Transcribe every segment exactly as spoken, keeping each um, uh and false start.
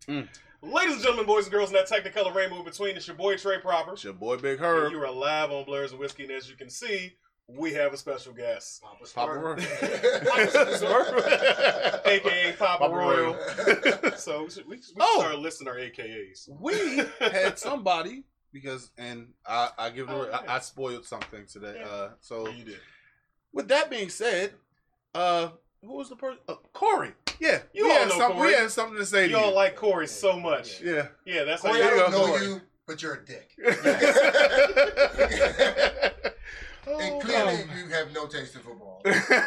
Mm. Ladies and gentlemen, boys and girls, in that Technicolor rainbow between, it's your boy Trey Proper. It's your boy Big Herb. You are live on Blurs and Whiskey, and as you can see, we have a special guest. Papa Papa Smurf. A K A Papa, Papa Royal. Royal. So we, should- we, we Oh. start listing our A K As. We had somebody because, and I, I give the, Oh, yeah. I, I spoiled something today. Yeah. Uh, so You did. with that being said, uh, who was the person? Uh, Corey. Yeah, You we all had know some- Corey. We had something to say You to all you. like Corey so much. Yeah. Yeah, that's Corey, how I you don't know Corey. you, but you're a dick. Oh, And clearly, you have no taste in football.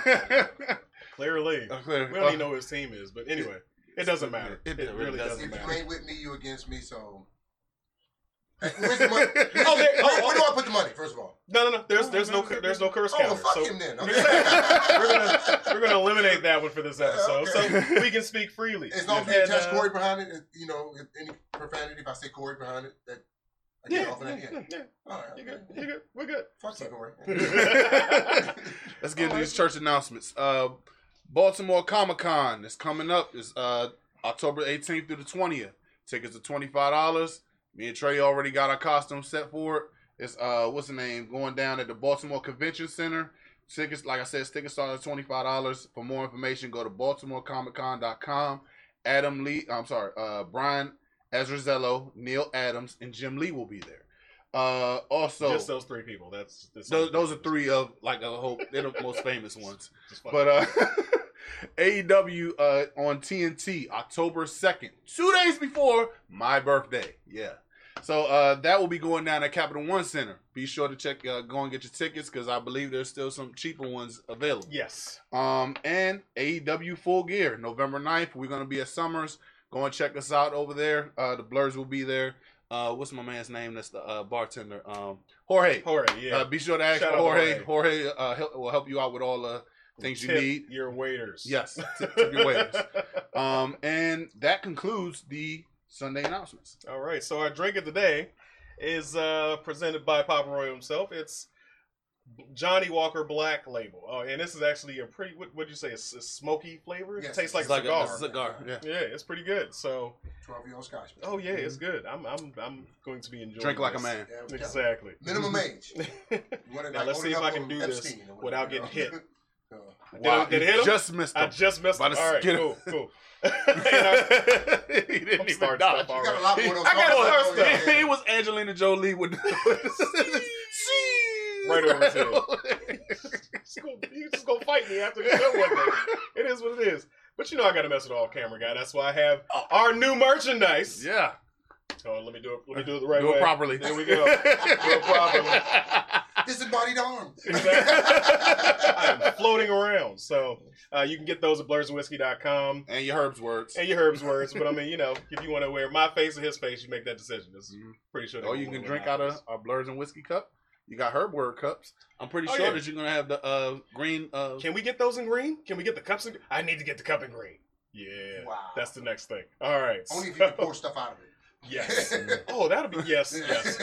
Clearly. Uh, clear. We don't even know who his team is, but anyway, it doesn't matter. It- It, it really doesn't If you matter. ain't with me, you against me. So, Hey, where's the money? Where's Oh, the- there- oh, where, oh. where do I put the money? First of all. No, no, no. There's Oh, there's no no, no, there's no curse Oh, well, counter. fuck So him then. we're Okay. gonna we're gonna eliminate that one for this episode, Okay. so we can speak freely. As long as you And, attach uh, Corey behind it, you know, if any profanity, if I say Corey behind it, that I get Yeah, off of yeah, that. yeah, Yeah. yeah. All right. You okay. good? You good? We're good. Fuck you, Corey. Let's get into these church announcements. Uh, Baltimore Comic Con is coming up. It's uh, October eighteenth through the twentieth. Tickets are twenty-five dollars. Me and Trey already got our costume set for it. It's, uh, what's the name, going down at the Baltimore Convention Center. Tickets, like I said, tickets start at twenty-five dollars. For more information, go to baltimore comic con dot com. Adam Lee, I'm sorry, uh, Brian Ezrazello, Neil Adams, and Jim Lee will be there. Uh, also, Just those three people. That's, that's those, those are three of, like, a whole, they're the most famous ones. Just fuck But uh, A E W uh, on T N T, October second, two days before my birthday. Yeah. So uh, that will be going down at Capital One Center. Be sure to check, uh, go and get your tickets because I believe there's still some cheaper ones available. Yes. Um, and A E W Full Gear, November ninth. We're going to be at Summers. Go and check us out over there. Uh, the Blurs will be there. Uh, what's my man's name? That's the uh, bartender. Um, Jorge. Jorge, yeah. Uh, be sure to ask Shout out Jorge. to Jorge uh, help, will help you out with all the things you Tip need. your waiters. Yes, tip, tip your waiters. Um, and that concludes the Sunday announcements. All right. So our drink of the day is uh, presented by Papa Roy himself. It's Johnny Walker Black Label. Oh, and this is actually a pretty, what would you say, a, s- a smoky flavor? Yes, it tastes like it's a Like cigar. a, a cigar. Yeah. Yeah, it's pretty good. So, twelve-year-old Scotch. oh yeah, it's good. I'm I'm I'm going to be enjoying Drink like a this. man. Yeah, we got Exactly. minimum age. You want it Now like let's see if holding I up can do on this Epstein or without whatever, getting hit. you know? Uh, Wow, Did it you hit him? just missed I him. just missed About it. to All right, get him. cool, cool. And I- he didn't I'm even starting dodge. stuff You got a lot more of those. I got songs. a Oh, yeah, He yeah. was Angelina Jolie with Right over his head. Just gonna- you just gonna fight me after this show one day. It is what it is. But you know I gotta mess with all camera guy. That's why I have our new merchandise. Yeah. Oh, let me do it. Let me do it the right Do way. it properly. There we go. Do it properly. Disembodied arms. I am floating around. So uh, you can get those at blurs and whiskey dot com. And your Herb's words. And your Herb's words. But I mean, you know, if you want to wear my face or his face, you make that decision. It's Mhm. pretty sure. they Or will you can wear drink my out of face. our Blurs and Whiskey cup. You got Herb word cups. I'm pretty Oh, sure yeah. that you're gonna have the uh, green. Uh, Can we get those in green? Can we get the cups in green? I need to get the cup in green. Yeah. Wow. That's the next thing. All right. Only if so- you can pour stuff out of it. Yes. Oh, that'll be yes, yes.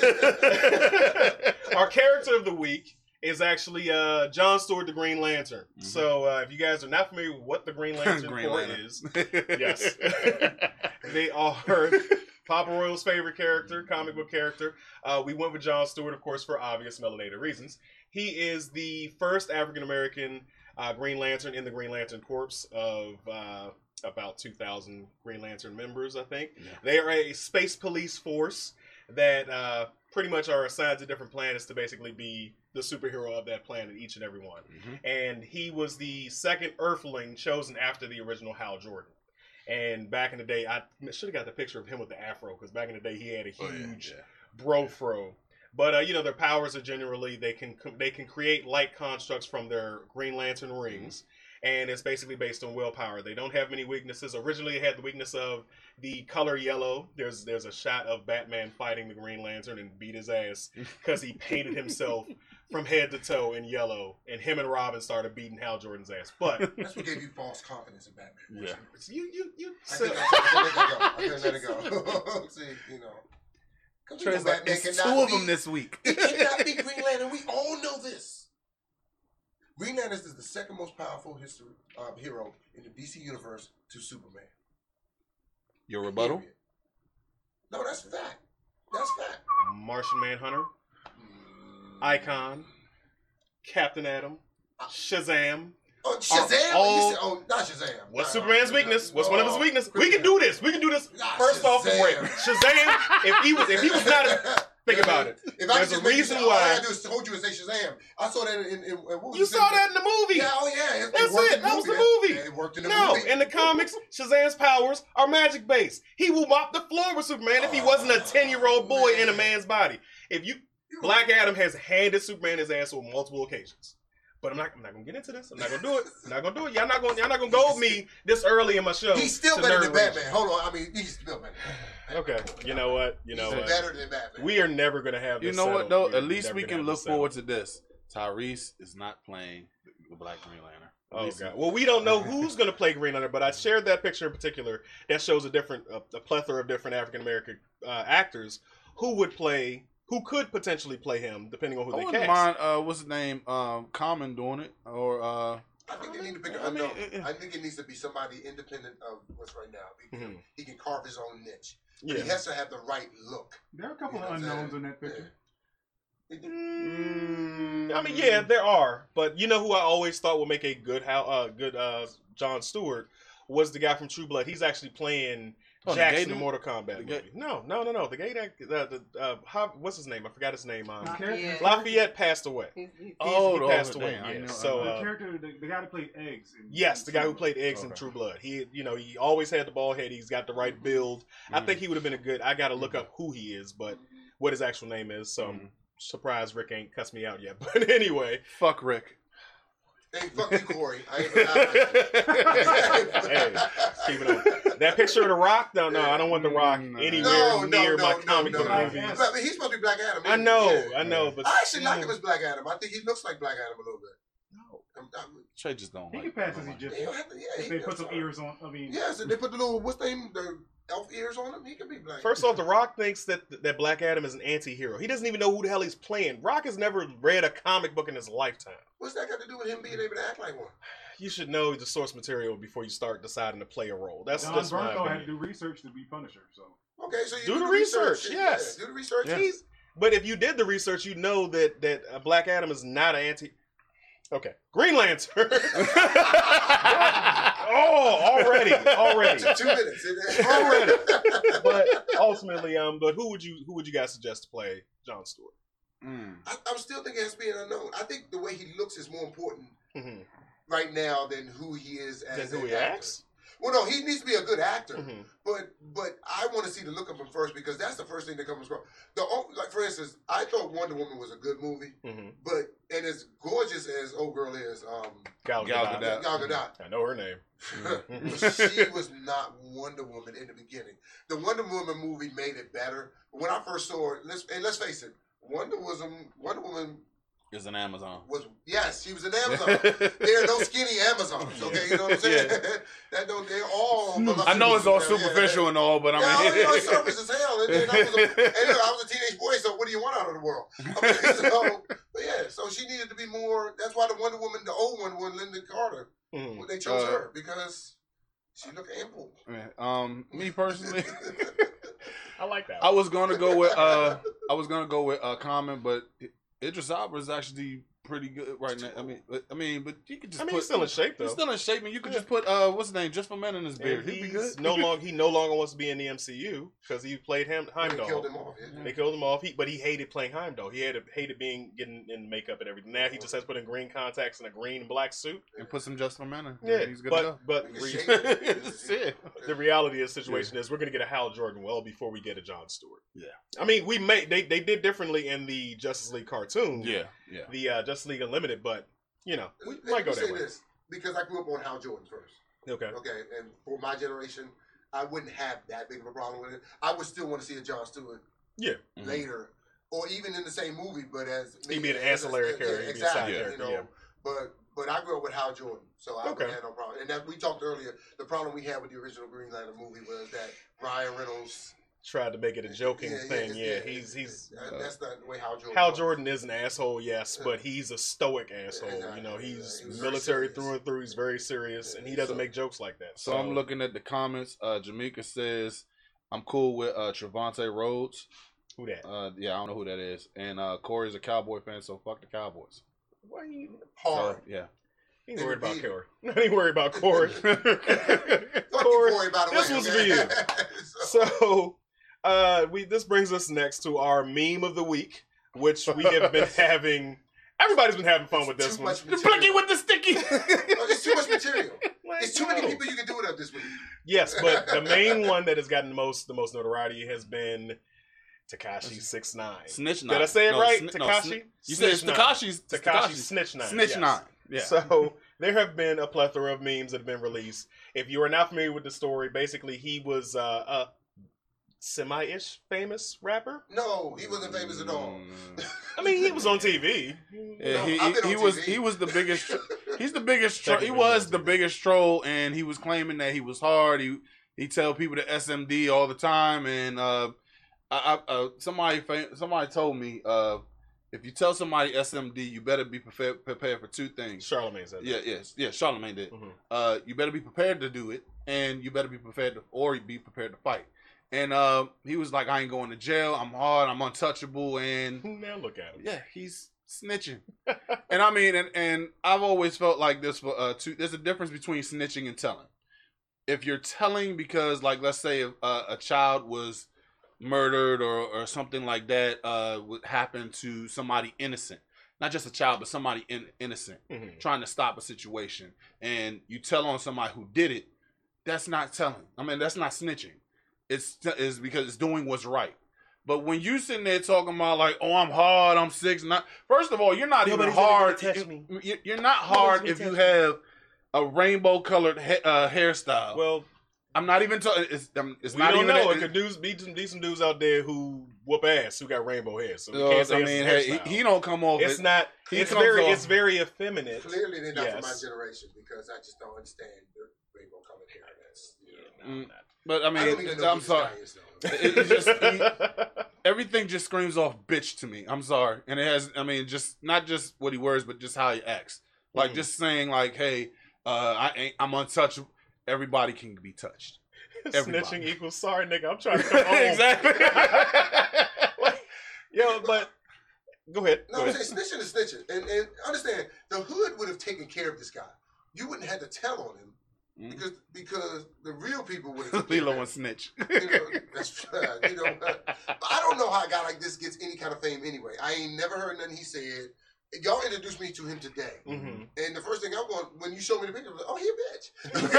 Okay. Our character of the week is actually uh, John Stewart, the Green Lantern. Mhm. So uh, if you guys are not familiar with what the Green Lantern Green Corps Lantern. is, yes, they are Papa Royal's favorite character, comic book character. Uh, we went with John Stewart, of course, for obvious melanated reasons. He is the first African American uh, Green Lantern in the Green Lantern Corps of uh, about two thousand Green Lantern members, I think. Yeah. They are a space police force that uh, pretty much are assigned to different planets to basically be the superhero of that planet, each and every one. Mhm. And he was the second Earthling chosen after the original Hal Jordan. And back in the day, I should have got the picture of him with the afro, because back in the day he had a Oh, yeah, huge yeah. bro fro. But uh, you know, their powers are generally they can they can create light constructs from their Green Lantern rings, and it's basically based on willpower. They don't have many weaknesses. Originally, it had the weakness of the color yellow. There's there's a shot of Batman fighting the Green Lantern and beat his ass because he painted himself from head to toe in yellow, and him and Robin started beating Hal Jordan's ass. But That's what gave you false confidence in Batman. Yeah. you you you. I couldn't I couldn't let it go. I couldn't let it go. See, you know. 'Cause we know Trey's like, Batman it's cannot two of be- them this week. He cannot be Green Lantern. We all know this. Green Lantern is the second most powerful history, uh, hero in the D C universe to Superman. Your rebuttal? Period. No, that's fact. That's fact. Martian Manhunter, Icon, Captain Atom, Shazam. Oh, Shazam? Oh, You said, oh, not Shazam. What's Nah, Superman's nah, weakness? nah. What's one of his Oh, weaknesses? We can do this. We can do this. Nah, First off, Shazam. wait, Shazam. If he was, if he was not, a, think about it. If I There's could just a make you reason say, all I why. gotta do is hold you and say Shazam. I saw that in, in, in what was You it? saw that in the movie. Yeah, oh yeah. It, That's worked it. in the That was the movie. movie. Yeah, it worked in the No, movie. in the comics, Shazam's powers are magic based. He will mop the floor with Superman if he wasn't a ten-year-old boy in a man's body. If you Black Adam has handed Superman his ass on multiple occasions. But I'm not I'm not gonna get into this. I'm not gonna do it. I'm not gonna do it. Y'all not gonna y'all not gonna go with me this early in my show. He's still to better nerd than rage. Batman. Hold on. I mean, he's still better than Batman. Okay. You know what? You know he's what? better than Batman. We are never gonna have this You know what settled. though? We are At least never we gonna can have look this settled. forward to this. Tyrese is not playing the Black Green Lantern. At Oh least- god. Well, we don't know who's going to play Green Lantern, but I shared that picture in particular that shows a different, a, a plethora of different African American uh, actors who would play, who could potentially play him, depending on who I they wouldn't cast. mind. Uh, what's his name? Um, Common doing it, or uh, I think they need to pick I a mean, no. it- I think it needs to be somebody independent of what's right now. Because Mhm. he can carve his own niche. But Yeah. he has to have the right look. There are a couple You know of what I'm unknowns saying? in that picture. Mm, I mean, yeah, there are, but you know who I always thought would make a good, how, uh, good uh, John Stewart was the guy from True Blood. He's actually playing Oh, the Jackson gay in dude? Mortal Kombat The movie. gay- No, no, no, no. The gay act, the, the uh, how, what's his name? I forgot his name. Um, The character, Lafayette passed away. He's- he's- oh, he the- passed oh, away, damn, I yeah. know- So, the uh, character, the, the guy that played Eggs. In, Yes, the guy who in- played Eggs in Okay. True Blood. He, you know, he always had the bald head. He's got the right build. I Mhm. think he would have been a good. I got to look up who he is, but what his actual name is. So I'm Mhm. surprised Rick ain't cussed me out yet. But anyway, fuck Rick. Hey, fuck you, Corey. I ain't I- hey, keep it on. That picture of the Rock. No, no, I don't want the Rock No. anywhere No, no, near no, my no, comic no, book no. movies. But he's supposed to be Black Adam. I isn't he? know, Yeah. I know, but I actually like him as Black Adam. I think he looks like Black Adam a little bit. No. I'm, I'm, Trey just don't He like. can pass don't as like- Egyptian. he don't have to, yeah, If he they can- put some ears on, I mean, Yeah, so they put the little what's the name, the elf ears on him. He can be black. First off, The Rock thinks that that Black Adam is an anti-hero. He doesn't even know who the hell he's playing. Rock has never read a comic book in his lifetime. What's that got to do with him being able to act like one? You should know the source material before you start deciding to play a role. That's Don just my Bernthal had to opinion. do research to be Punisher. So Okay, so you Do do, the the research, research. yes. Yeah, do the research. Yeah. He's, but if you did the research, you know that that uh, Black Adam is not an anti. Okay, Green Lantern. oh, already, already, Two minutes. already. But ultimately, um, but who would you who would you guys suggest to play John Stewart? Mm. I, I'm still thinking it has to be an unknown. I think the way he looks is more important Mm-hmm. right now than who he is as Then who an he actor. acts? Well, no, he needs to be a good actor. Mm-hmm. But but I want to see the look of him first because that's the first thing that comes across. The o- like for instance, I thought Wonder Woman was a good movie, Mm-hmm. but and as gorgeous as old girl is, um, Gal Gal Gadot. Gadot. Gal Gadot, I know her name. she was not Wonder Woman in the beginning. The Wonder Woman movie made it better. But when I first saw it, let's and let's face it, Wonder Woman, Wonder Woman Is an Amazon. was yes, she was an Amazon. There are no skinny Amazons, okay? You know what I'm saying? that don't. They're all. I know it's all Yeah, yeah, yeah. superficial and all, but I Yeah, mean, you know, it's surface as hell. And then I was, a, and look, I was a teenage boy, so what do you want out of the world? Okay, so, but yeah, so she needed to be more. That's why the Wonder Woman, the old Wonder Woman, Linda Carter, Mhm. they chose Uh, her because she looked ample. um, me personally, I like that. I was gonna go with uh, I was gonna go with uh, Common, but Idris Elba is actually pretty good right now. I mean, I mean, but you could just I mean, put he's still in shape though. he's still in shape, and you could Yeah. just put uh, what's his name, just for men in his beard. And He'd be he's good. no longer he no longer wants to be in the M C U because he played him They Heimdall. killed him off. Yeah. They killed him off. He, but he hated playing Heimdall. He hated hated being getting in makeup and everything. Now he just has to put in green contacts and a green and black suit. and put some just for men in. Yeah, he's good but to go. but We can re- shake it. That's it. the reality of the situation is we're gonna get a Hal Jordan well before we get a John Stewart. Yeah. I mean we may they they did differently in the Justice League cartoon. Yeah, yeah. The uh, Justice League Unlimited, but you know we Let might me go say that way. this because I grew up on Hal Jordan first. Okay. Okay, and for my generation, I wouldn't have that big of a problem with it. I would still want to see a John Stewart Yeah. Mhm. later, or even in the same movie, but as He'd be an as- ancillary as- character, yeah, he'd be a side exactly. character, You know, yeah. but but I grew up with Hal Jordan, so I Okay. wouldn't have no problem. And that we talked earlier, the problem we had with the original Green Lantern movie was that Ryan Reynolds tried to make it a joking Yeah, yeah, thing. yeah, Yeah, yeah, he's he's Uh, that's not the way Hal Jordan. Hal was. Jordan is an asshole, yes, but he's a stoic asshole. Exactly, You know, he's exactly. He was very military serious. through and through. He's very serious, and he doesn't So- make jokes like that. So I'm looking at the comments. Uh, Jamaica says, I'm cool with uh, Trevante Rhodes. Who that? Uh, yeah, I don't know who that is. And uh, Corey's a Cowboy fan, so fuck the Cowboys. Why you? Hard. So, yeah. He ain't worried about Corey. He ain't worried about Corey. Fuck you, Corey, Corey, by the this way. one's okay? for you. so, So, uh, we this brings us next to our meme of the week, which we have been having. Everybody's been having fun with this too one. much The material. blicky with the sticky. No, it's too much material. Like, It's too many no. people you can do it up this week. Yes, but the main one that has gotten the most the most notoriety has been Tekashi six nine. Snitch nine. Did I say it No, right? sni- no, Tekashi? sni- You said it's Snitch nine. Tekashi's. it's Tekashi Tekashi's. Snitch nine. Snitch yes. nine. Yeah. So there have been a plethora of memes that have been released. If you are not familiar with the story, basically he was uh, a semi-ish famous rapper. No, he wasn't famous at all. Mm. I mean, he was on T V. Yeah, No, he, I've been he, he on was T V. he was the biggest. He's the biggest. Tro- he Technically, was he the was. biggest troll, and he was claiming that he was hard. He he tell people to S M D all the time, and uh, I, I uh, somebody fam- somebody told me uh, if you tell somebody S M D, you better be prepared prepared for two things. Charlamagne said that. Yeah, yes, yeah. Charlamagne did. Mhm. Uh, you better be prepared to do it, and you better be prepared to, or be prepared to fight. And uh, he was like, I ain't going to jail. I'm hard. I'm untouchable, and Now look at him. yeah, he's snitching. And I mean, and, and I've always felt like this for uh, two. There's a difference between snitching and telling. If you're telling because, like, let's say if, uh, a child was murdered or or something like that uh, would happen to somebody innocent, not just a child, but somebody in, innocent, Mhm. trying to stop a situation, and you tell on somebody who did it, that's not telling. I mean, that's not snitching. It's is because it's doing what's right. But when you sitting there talking about like, oh, I'm hard, I'm six, not first of all, you're not Nobody's even ever hard. gonna touch me. You- You're not hard Nobody's if gonna you touch have a rainbow colored ha- uh, hairstyle. Well, I'm not even talking. It's, um, it's we not don't even. know. that- It could dudes, be, some, be some dudes out there who whoop ass who got rainbow hair. So we uh, can't say I it's mean, his hey, hairstyle. he, he don't come off. It's it. not. he It's comes very. off- It's very effeminate. Clearly, they're not from my Yes. generation because I just don't understand the rainbow colored hair. That's, you know, No, Mm. I'm not. But I I don't mean, even know I'm who this sorry. guy is, though. It- it's just he- everything just screams off bitch to me. I'm sorry, and it has. I mean, just not just what he wears, but just how he acts. Like Mhm. just saying like, hey, uh, I ain't. I'm untouchable. Everybody can be touched. Everybody. Snitching equals sorry, nigga. I'm trying to come home. Exactly. Like, yo, but go ahead. No, Go I'm ahead. saying snitching is snitching. And, and understand, the hood would have taken care of this guy. You wouldn't have to tell on him Mm. because because the real people would have taken care Lilo of and him. snitch. You know, that's you know. But I don't know how a guy like this gets any kind of fame anyway. I ain't never heard nothing he said. Y'all introduced me to him today, Mhm. and the first thing I want when you show me the picture, was like, oh, he a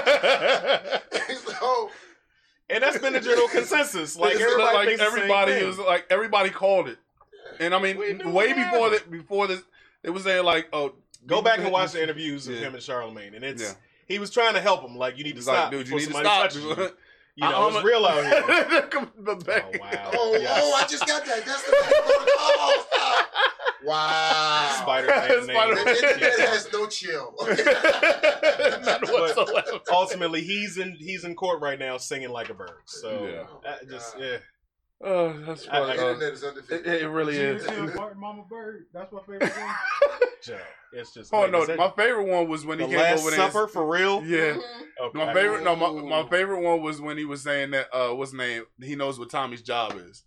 bitch. so And that's been the general consensus. Like It's everybody, like thinks the same everybody thing. was like everybody called it, and I mean, We knew way it before happened. that, before this, it was saying like, oh, Go back and watch the interviews of Yeah. him and Charlamagne, and it's Yeah. he was trying to help him. Like you need to He's stop, like, dude, you before need to somebody stop. touches you. You know, I'm it's a- real out here. Come back. Oh wow! oh, Yes. oh, I just got that. That's the thing. Oh, stop. Wow. Spider-Man Spider- name. The internet Yeah. has no chill. None whatsoever. Ultimately, he's in he's in court right now singing like a bird. So Yeah. Oh, I just God. yeah. Oh, that's I- funny. I- The Uh, internet is undefeated. it, it really Did is. you see Martin Mama Bird? That's my favorite thing. Joe, it's just. Oh like, no, is that my favorite one was when the he came Last over there. and- Supper for real. Yeah. Okay. My favorite, no, my, my Ooh. favorite one was when he was saying that, uh, what's his name? He knows what Tommy's job is.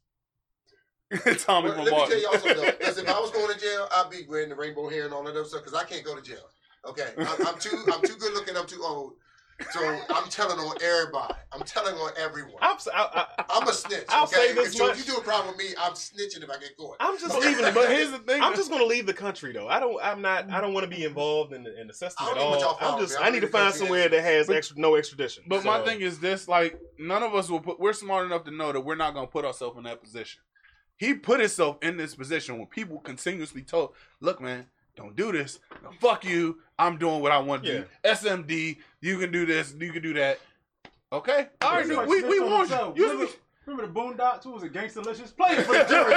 Tommy Well, from let me tell Martin. y'all something though. Because if I was going to jail, I'd be wearing the rainbow hair and all that other stuff. Because I can't go to jail. Okay, I'm, I'm too, I'm too good looking. I'm too old. So I'm telling on everybody. I'm telling on everyone. I'm, s- I, I, I'm a snitch. I'll okay? say this if, so much. if you do a problem with me, I'm snitching if I get caught. I'm just leaving. But here's the thing. I'm just gonna leave the country though. I don't. I'm not. I don't want to be involved in the, in the system I at don't even all. want y'all I'm follow just. me. I I'm need to leaving the find country somewhere that has But- extra no extradition. But my So, thing is this: like, none of us will put. We're smart enough to know that we're not gonna put ourselves in that position. He put himself in this position when people continuously told, "Look, man, don't do this. No, fuck you. I'm doing what I want to Yeah. do. S M D. You can do this. You can do that. Okay, all right. It's like we we snitch on want himself. you. Remember, remember the Boondocks? Who was it? Gangsta-licious? Play it for the jury.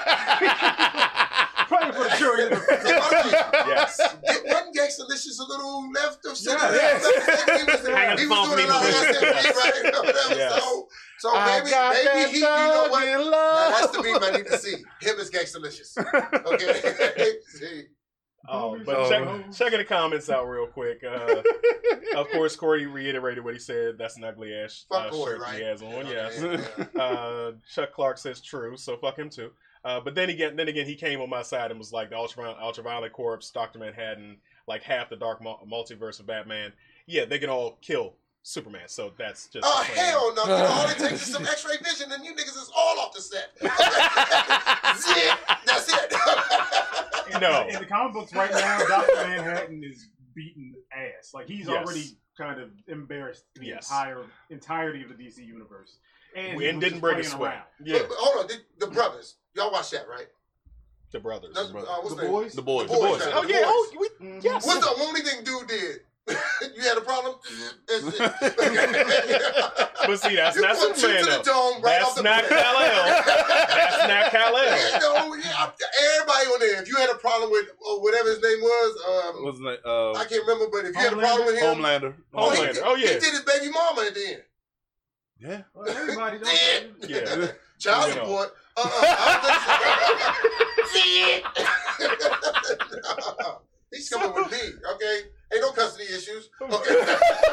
Play it for the jury. Yes. It wasn't Gangsta-licious a little left of center. Yeah. He was, Hanging he phone was for doing me a lot of to do. S M D, right? Whatever. Yes. So So I maybe, got maybe that he, you know what? dog in Now, that's the love. meme I need to see. Him is Gangstalicious. Okay. See. Oh, but Oh. check, checking the comments out real quick. Uh, of course, Corey reiterated what he said. That's an ugly ass uh, Fuck Corey, shirt right? he has on. Okay, Yes. yeah. Uh, Chuck Clark says true, so fuck him too. Uh, but then again, then again, he came on my side and was like the Ultraviolet, Ultraviolet Corps, Doctor Manhattan, like half the Dark Mul- Multiverse of Batman. Yeah, they can all kill Superman. So that's just. Oh, the plan. hell no. You know, all it takes is some x-ray vision and you niggas is all off the set. Zip. That's it. In, No. in the comic books right now, Doctor Manhattan is beating ass. Like he's Yes. already kind of embarrassed the Yes. entire entirety of the D C universe, and, And he was didn't just break a playing sweat. around. Yeah, But, but hold on. The, the brothers. Y'all watch that, right? the brothers. That's, uh, what's The the name? boys. The boys. The The boys. boys. Oh The yeah. boys. Oh, we, Mhm. yes. What's the only thing dude did? You had a problem? That's it. But see, that's you not put Superman two to though. the dome right That's off the not bat. Kal-El. That's not Kal-El. Yeah, no, yeah, everybody on there. If you had a problem with uh, whatever his name was, um, What's the uh, I can't remember, but if you had a problem with him, Homelander? oh, he, Homelander. did- Oh, yeah. he did his baby mama at the end. Yeah. Well, everybody knows. Yeah. Yeah. Child You know. support. Uh-uh, I don't think so. No. He's coming with me, okay? Ain't no custody issues. Okay.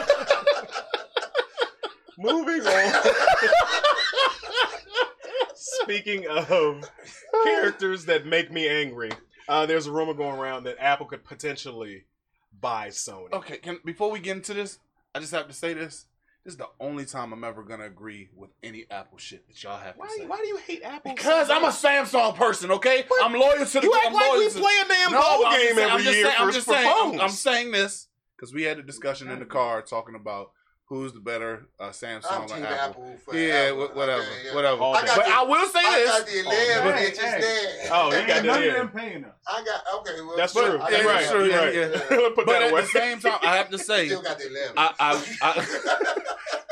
Moving on. Speaking of characters that make me angry, uh, there's a rumor going around that Apple could potentially buy Sony. Okay. Can before we get into this, I just have to say this. This is the only time I'm ever gonna agree with any Apple shit that y'all have to Why, say. why do you hate Apple? Because so I'm a much? Samsung person, okay? But I'm loyal to the. You act I'm like loyal we to- play a damn No, ball I'm game just saying- every I'm just year saying, for, I'm just for saying, I'm, phones. I'm saying this because we had a discussion in the car talking about who's the better uh, Samsung I'm or team Apple. Apple forever. Yeah, wh- whatever, Okay, yeah. whatever. All I day. got But the, I will say I this. got the eleven Hey, inches hey. there. Oh, he Ain't got none that, of yeah. them paying us. I got, okay, well. That's shit, true. I Yeah, You're got right. that. true, You're yeah, right. yeah. Put But that at away. the same time, I have to say, Still got the eleven. I, I, I,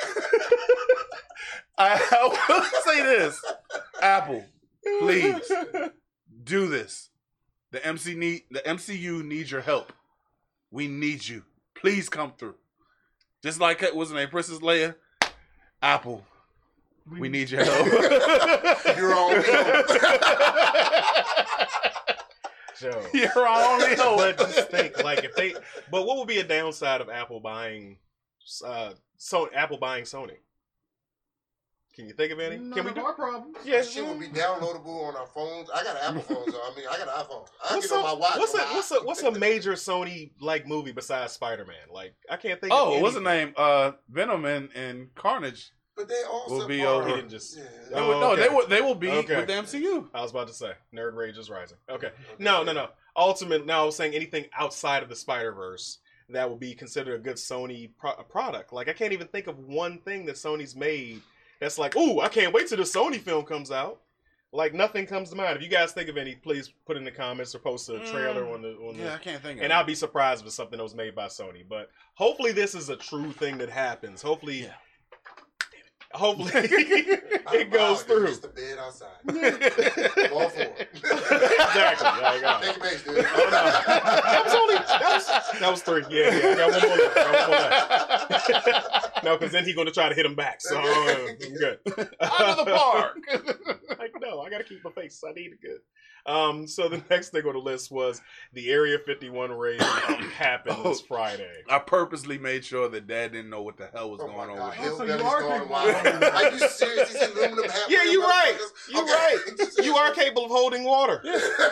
I will say this. Apple, please do this. The M C need the M C U needs your help. We need you. Please come through. Just like what's her name, Princess Leia. Apple, we need your help. You're on Joe. You're our only hope. But just think, like, if they, but what would be a downside of Apple buying, uh, so Apple buying Sony? Can you think of any? None Can we of do? our problems. Yeah, Shit will be downloadable on our phones. I got an Apple phone, so I mean, I got an iPhone. I What's get on a, my watch. what's a on my what's a what's a major Sony like movie besides Spider Man? Like I can't think. Oh, of what's the anything. name? Uh, Venom and, and Carnage. But they also Will be are- over. He didn't just- Yeah. They Oh, will, no, okay. they will. They will be Okay. with the M C U. I was about to say nerd rage is rising. Okay, no, no, no. Ultimate. Now I was saying anything outside of the Spider Verse that would be considered a good Sony pro- product. Like I can't even think of one thing that Sony's made that's like, ooh, I can't wait till the Sony film comes out. Like nothing comes to mind. If you guys think of any, please put in the comments or post a trailer Mm, on the on the. Yeah, I can't think of And it. I'll be surprised if it's something that was made by Sony. But hopefully this is a true thing that happens. Hopefully, Yeah. hopefully I- it goes wow, through. It's the bed outside. I'm all for it. Exactly. Like, uh, Take your base, dude. Oh, no. That was only that was, that was three. Yeah, yeah. I got one more left. I got one more left. No, because then he's gonna try to hit him back. So uh, I'm good. Out of the park. Like no, I gotta keep my face. I need it good. Um, so the next thing on the list was the Area fifty-one raid happened Oh. this Friday. I purposely made sure that Dad didn't know what the hell was Oh going my on God. with him. Oh, so Hillbillies you are going capable wild. of- Are you serious? These aluminum hat Yeah, wearing you're right. motherfuckers? You're Okay. right. You are capable of holding water.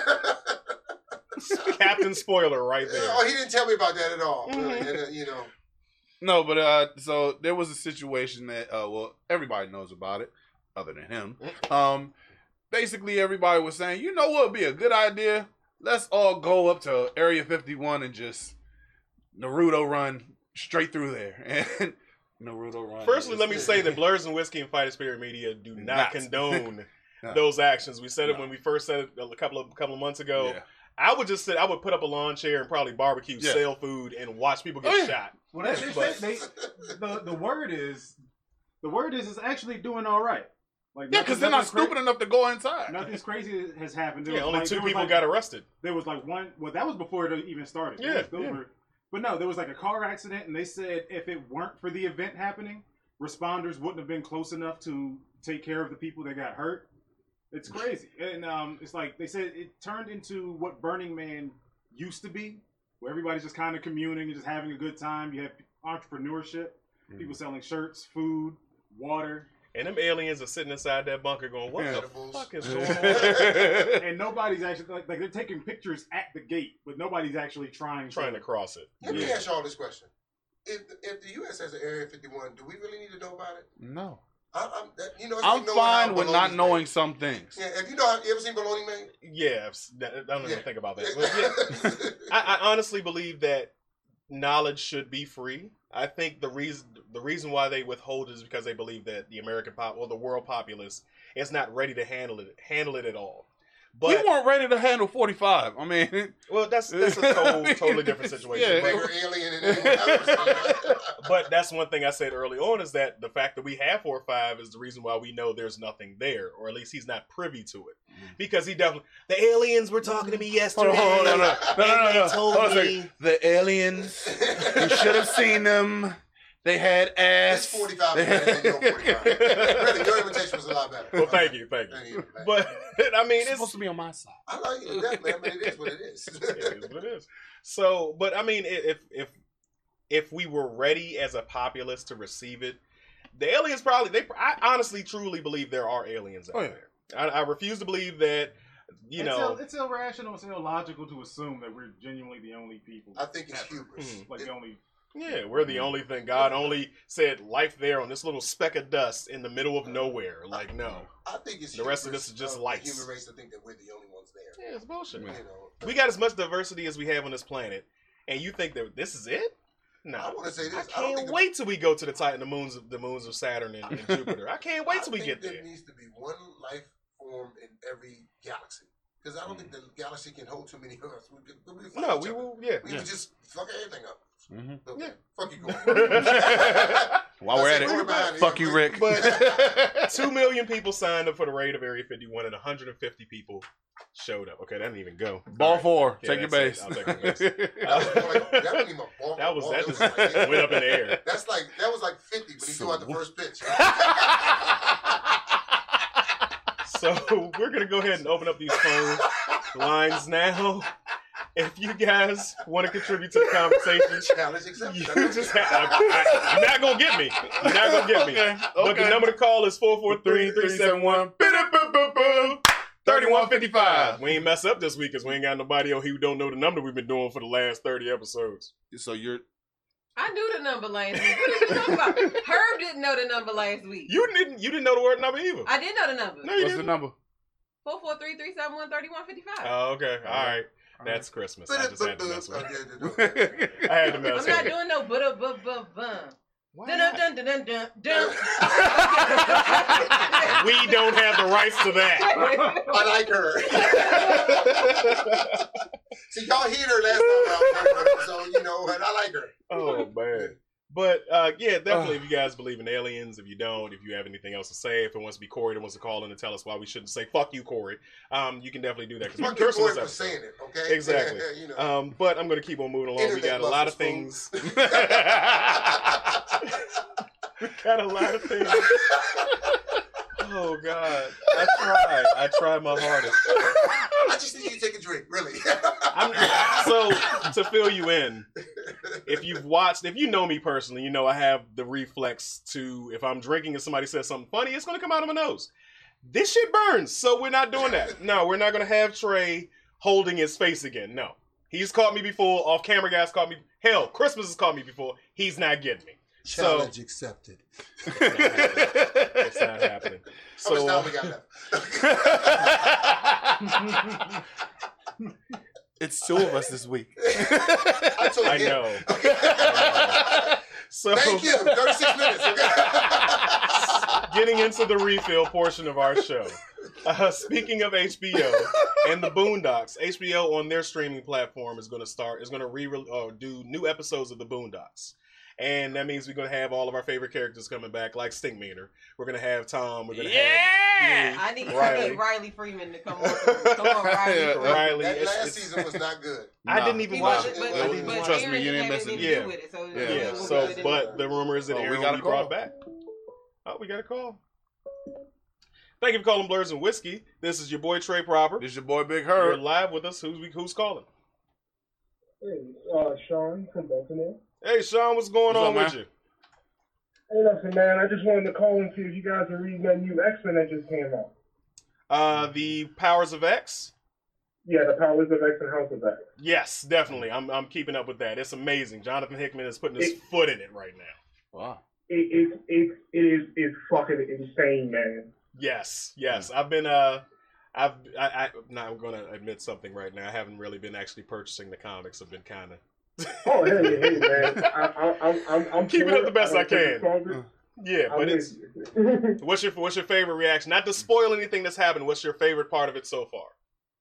Captain Spoiler, right there. Oh, he didn't tell me about that at all. Mhm. And, uh, you know, No, but uh, so there was a situation that uh, well, everybody knows about it, other than him. Um, basically, everybody was saying, you know what would be a good idea? Let's all go up to Area fifty-one and just Naruto run straight through there. And Naruto run. Firstly, is- let me say that Blurs and Whiskey and Fighter Spirit Media do not, Not. condone No. those actions. We said it No. when we first said it a couple of couple of months ago. Yeah. I would just sit. I would put up a lawn chair and probably barbecue, Yeah. sell food, and watch people get Oh, yeah. shot. Well, they, they, But- they, the the word is the word is it's actually doing all right. Like Yeah, nothing- because they're not nothing's cra- stupid enough to go inside. Nothing's crazy has happened. There Yeah, was only like- two there was people like- got arrested. There was like one. Well, that was before it even started. Yeah, Those- those yeah. were- but no, there was like a car accident, and they said if it weren't for the event happening, responders wouldn't have been close enough to take care of the people that got hurt. It's crazy. And um, it's like they said it turned into what Burning Man used to be, where everybody's just kind of communing and just having a good time. You have entrepreneurship, mm. people selling shirts, food, water. And them aliens are sitting inside that bunker going, what Yeah. the fuck is going on? And nobody's actually, like, like, they're taking pictures at the gate, but nobody's actually trying, Trying to cross it. Let me Yeah. ask y'all this question. If if the U S has an Area fifty-one, do we really need to know about it? No. I, I'm, that, you know, it's I'm like knowing fine how with not bologna's knowing made. some things. Yeah, if you know, how, you ever seen bologna made? Yeah, I don't even Yeah. think about that. But yeah, I, I honestly believe that knowledge should be free. I think the reason the reason why they withhold it is because they believe that the American pop or the world populace is not ready to handle it handle it at all. But we weren't ready to handle forty-five. I mean, well, that's that's a total, totally different situation. Yeah. But- Bigger alien than anyone else. But that's one thing I said early on is that the fact that we have four or five is the reason why we know there's nothing there, or at least he's not privy to it. Because he definitely, the aliens were talking to me yesterday. hold on, hold on, no, no, no, no, and no. they told Hold on a me. second. The aliens, you should have seen them. They had It's ass. forty-five They better than your had- forty-five. Really, your invitation was a lot better. Well, thank you, thank you. Thank you. But I mean, It's it's supposed to be on my side. I like it, definitely. I mean, it is what it is. it is what it is. So, but I mean, if if if we were ready as a populace to receive it, the aliens probably they. I honestly, truly believe there are aliens out Oh, yeah. there. I, I refuse to believe that. You it's know, Ill, it's irrational, it's illogical to assume that we're genuinely the only people. I think it's ever. hubris. Mhm. Like It- the only. yeah, we're the only thing. God only said life there on this little speck of dust in the middle of nowhere. Like, no. I think it's The rest of hubris this is just of lights. The human race to think that we're the only ones there. Yeah, it's bullshit. You know, We got as much diversity as we have on this planet, and you think that this is it? No. I want to say this. I I don't can't think wait till we go to the Titan, the moons of the moons of Saturn and, and Jupiter. I can't wait till we I get think there. There needs to be one life form in every galaxy. Because I don't think the galaxy can hold too many Earths. We could, we would fight No, each we other. will. Yeah. We Yeah. would just fuck everything up. Mm-hmm. Okay. Yeah. Fuck you, Gordon. While we're at That's it, behind fuck you, Rick. But two million people signed up for the raid of Area fifty-one, and one hundred fifty people showed up. Okay, that didn't even go. Ball All right. four. Yeah, Take your that's base. it. I'll take your base. That was like, that wasn't even a ball. That was ball. that It just was like, went up in the air. That's like that was like fifty when he threw out the So- first pitch. So we're gonna go ahead and open up these phone lines now. If you guys want to contribute to the conversation, Challenge accepted. you just have, I, I, you're not gonna get me. You're not gonna get me. Okay, But the okay. number to call is four four three, three seven one, thirty-one fifty-five. We ain't mess up this week because we ain't got nobody on here who don't know the number we've been doing for the last thirty episodes. So you're I knew the number last week. What are you talking about? Herb didn't know the number last week. You didn't. You didn't know the word number either. I did know the number. No, you what's the didn't. number? Four four three three seven one thirty one fifty five. Oh, okay. All right. That's Christmas. I just had to mess with it. I had to mess I'm with not it. doing no but but but bun. Why Dun not? dun dun dun dun dun. We don't have the rights to that. I like her. See, y'all hit her last time around, so you know, and I like her. Oh man. But uh, yeah, definitely. If you guys believe in aliens, if you don't, if you have anything else to say, if it wants to be Corey that wants to call in and tell us why we shouldn't say "fuck you, Corey," um, you can definitely do that. 'cause we Fuck can you, curse on Corey, this for episode. saying it, okay? Exactly. you know. Um, but I'm going to keep on moving along. We got Internet a lot of muscles, things. We got a lot of things. Oh God, I try. I try my hardest. I just need you to take a drink, really. I'm, so to fill you in, if you've watched, if you know me personally, you know I have the reflex to, if I'm drinking and somebody says something funny, it's going to come out of my nose. This shit burns, so we're not doing that. No, we're not going to have Trey holding his face again. No. He's caught me before. Off camera guys caught me. Hell, Christmas has caught me before. He's not getting me. Challenge accepted. It's not happening. How much So, time we got left? It's two of us this week. I, told I him. know. So, Thank you. thirty-six minutes. getting into the refill portion of our show. Uh, speaking of H B O and the Boondocks, H B O on their streaming platform is going to start is going to re or do new episodes of the Boondocks, and that means we're going to have all of our favorite characters coming back, like Stinkmeaner. We're going to have Tom. We're going to Yeah! have I need, I Riley. need Riley Freeman to come on. Come on, Riley. Freeman. Riley. That It's- last it's- season was not good. I Nah. didn't even He watch wasn't, it. but, I but, didn't but trust me, Aaron you didn't didn't have miss anything it. to Yeah. do with it. So Yeah. Yeah. we'll So, go to but the- the rumor is that Oh, we Aaron got will a be brought call. back. Oh, we got a call. Thank you for calling Blurs and Whiskey. This is your boy Trey Proper. This your boy Big You're Herb. live with us. Who's who's calling? Hey, uh, Sean from Baltimore. Hey, Sean, what's going What's on up, with man? you? Hey, listen, man, I just wanted to call and see if you guys are reading that new X-Men that just came out. Uh, the Powers of X? Yeah, the Powers of X and House of X. Yes, definitely. I'm I'm keeping up with that. It's amazing. Jonathan Hickman is putting his It- foot in it right now. Wow. It, it, it, it is it's fucking insane, man. Yes, yes. I've been uh, I've I, I now I'm gonna admit something right now. I haven't really been actually purchasing the comics. I've been kind of Oh, hey, hey, man. I, I, I'm, I'm, I'm Keep it poor. up the best I don't take it can. stronger. yeah, I'm but with it's you. what's your what's your favorite reaction? Not to spoil anything that's happened. What's your favorite part of it so far?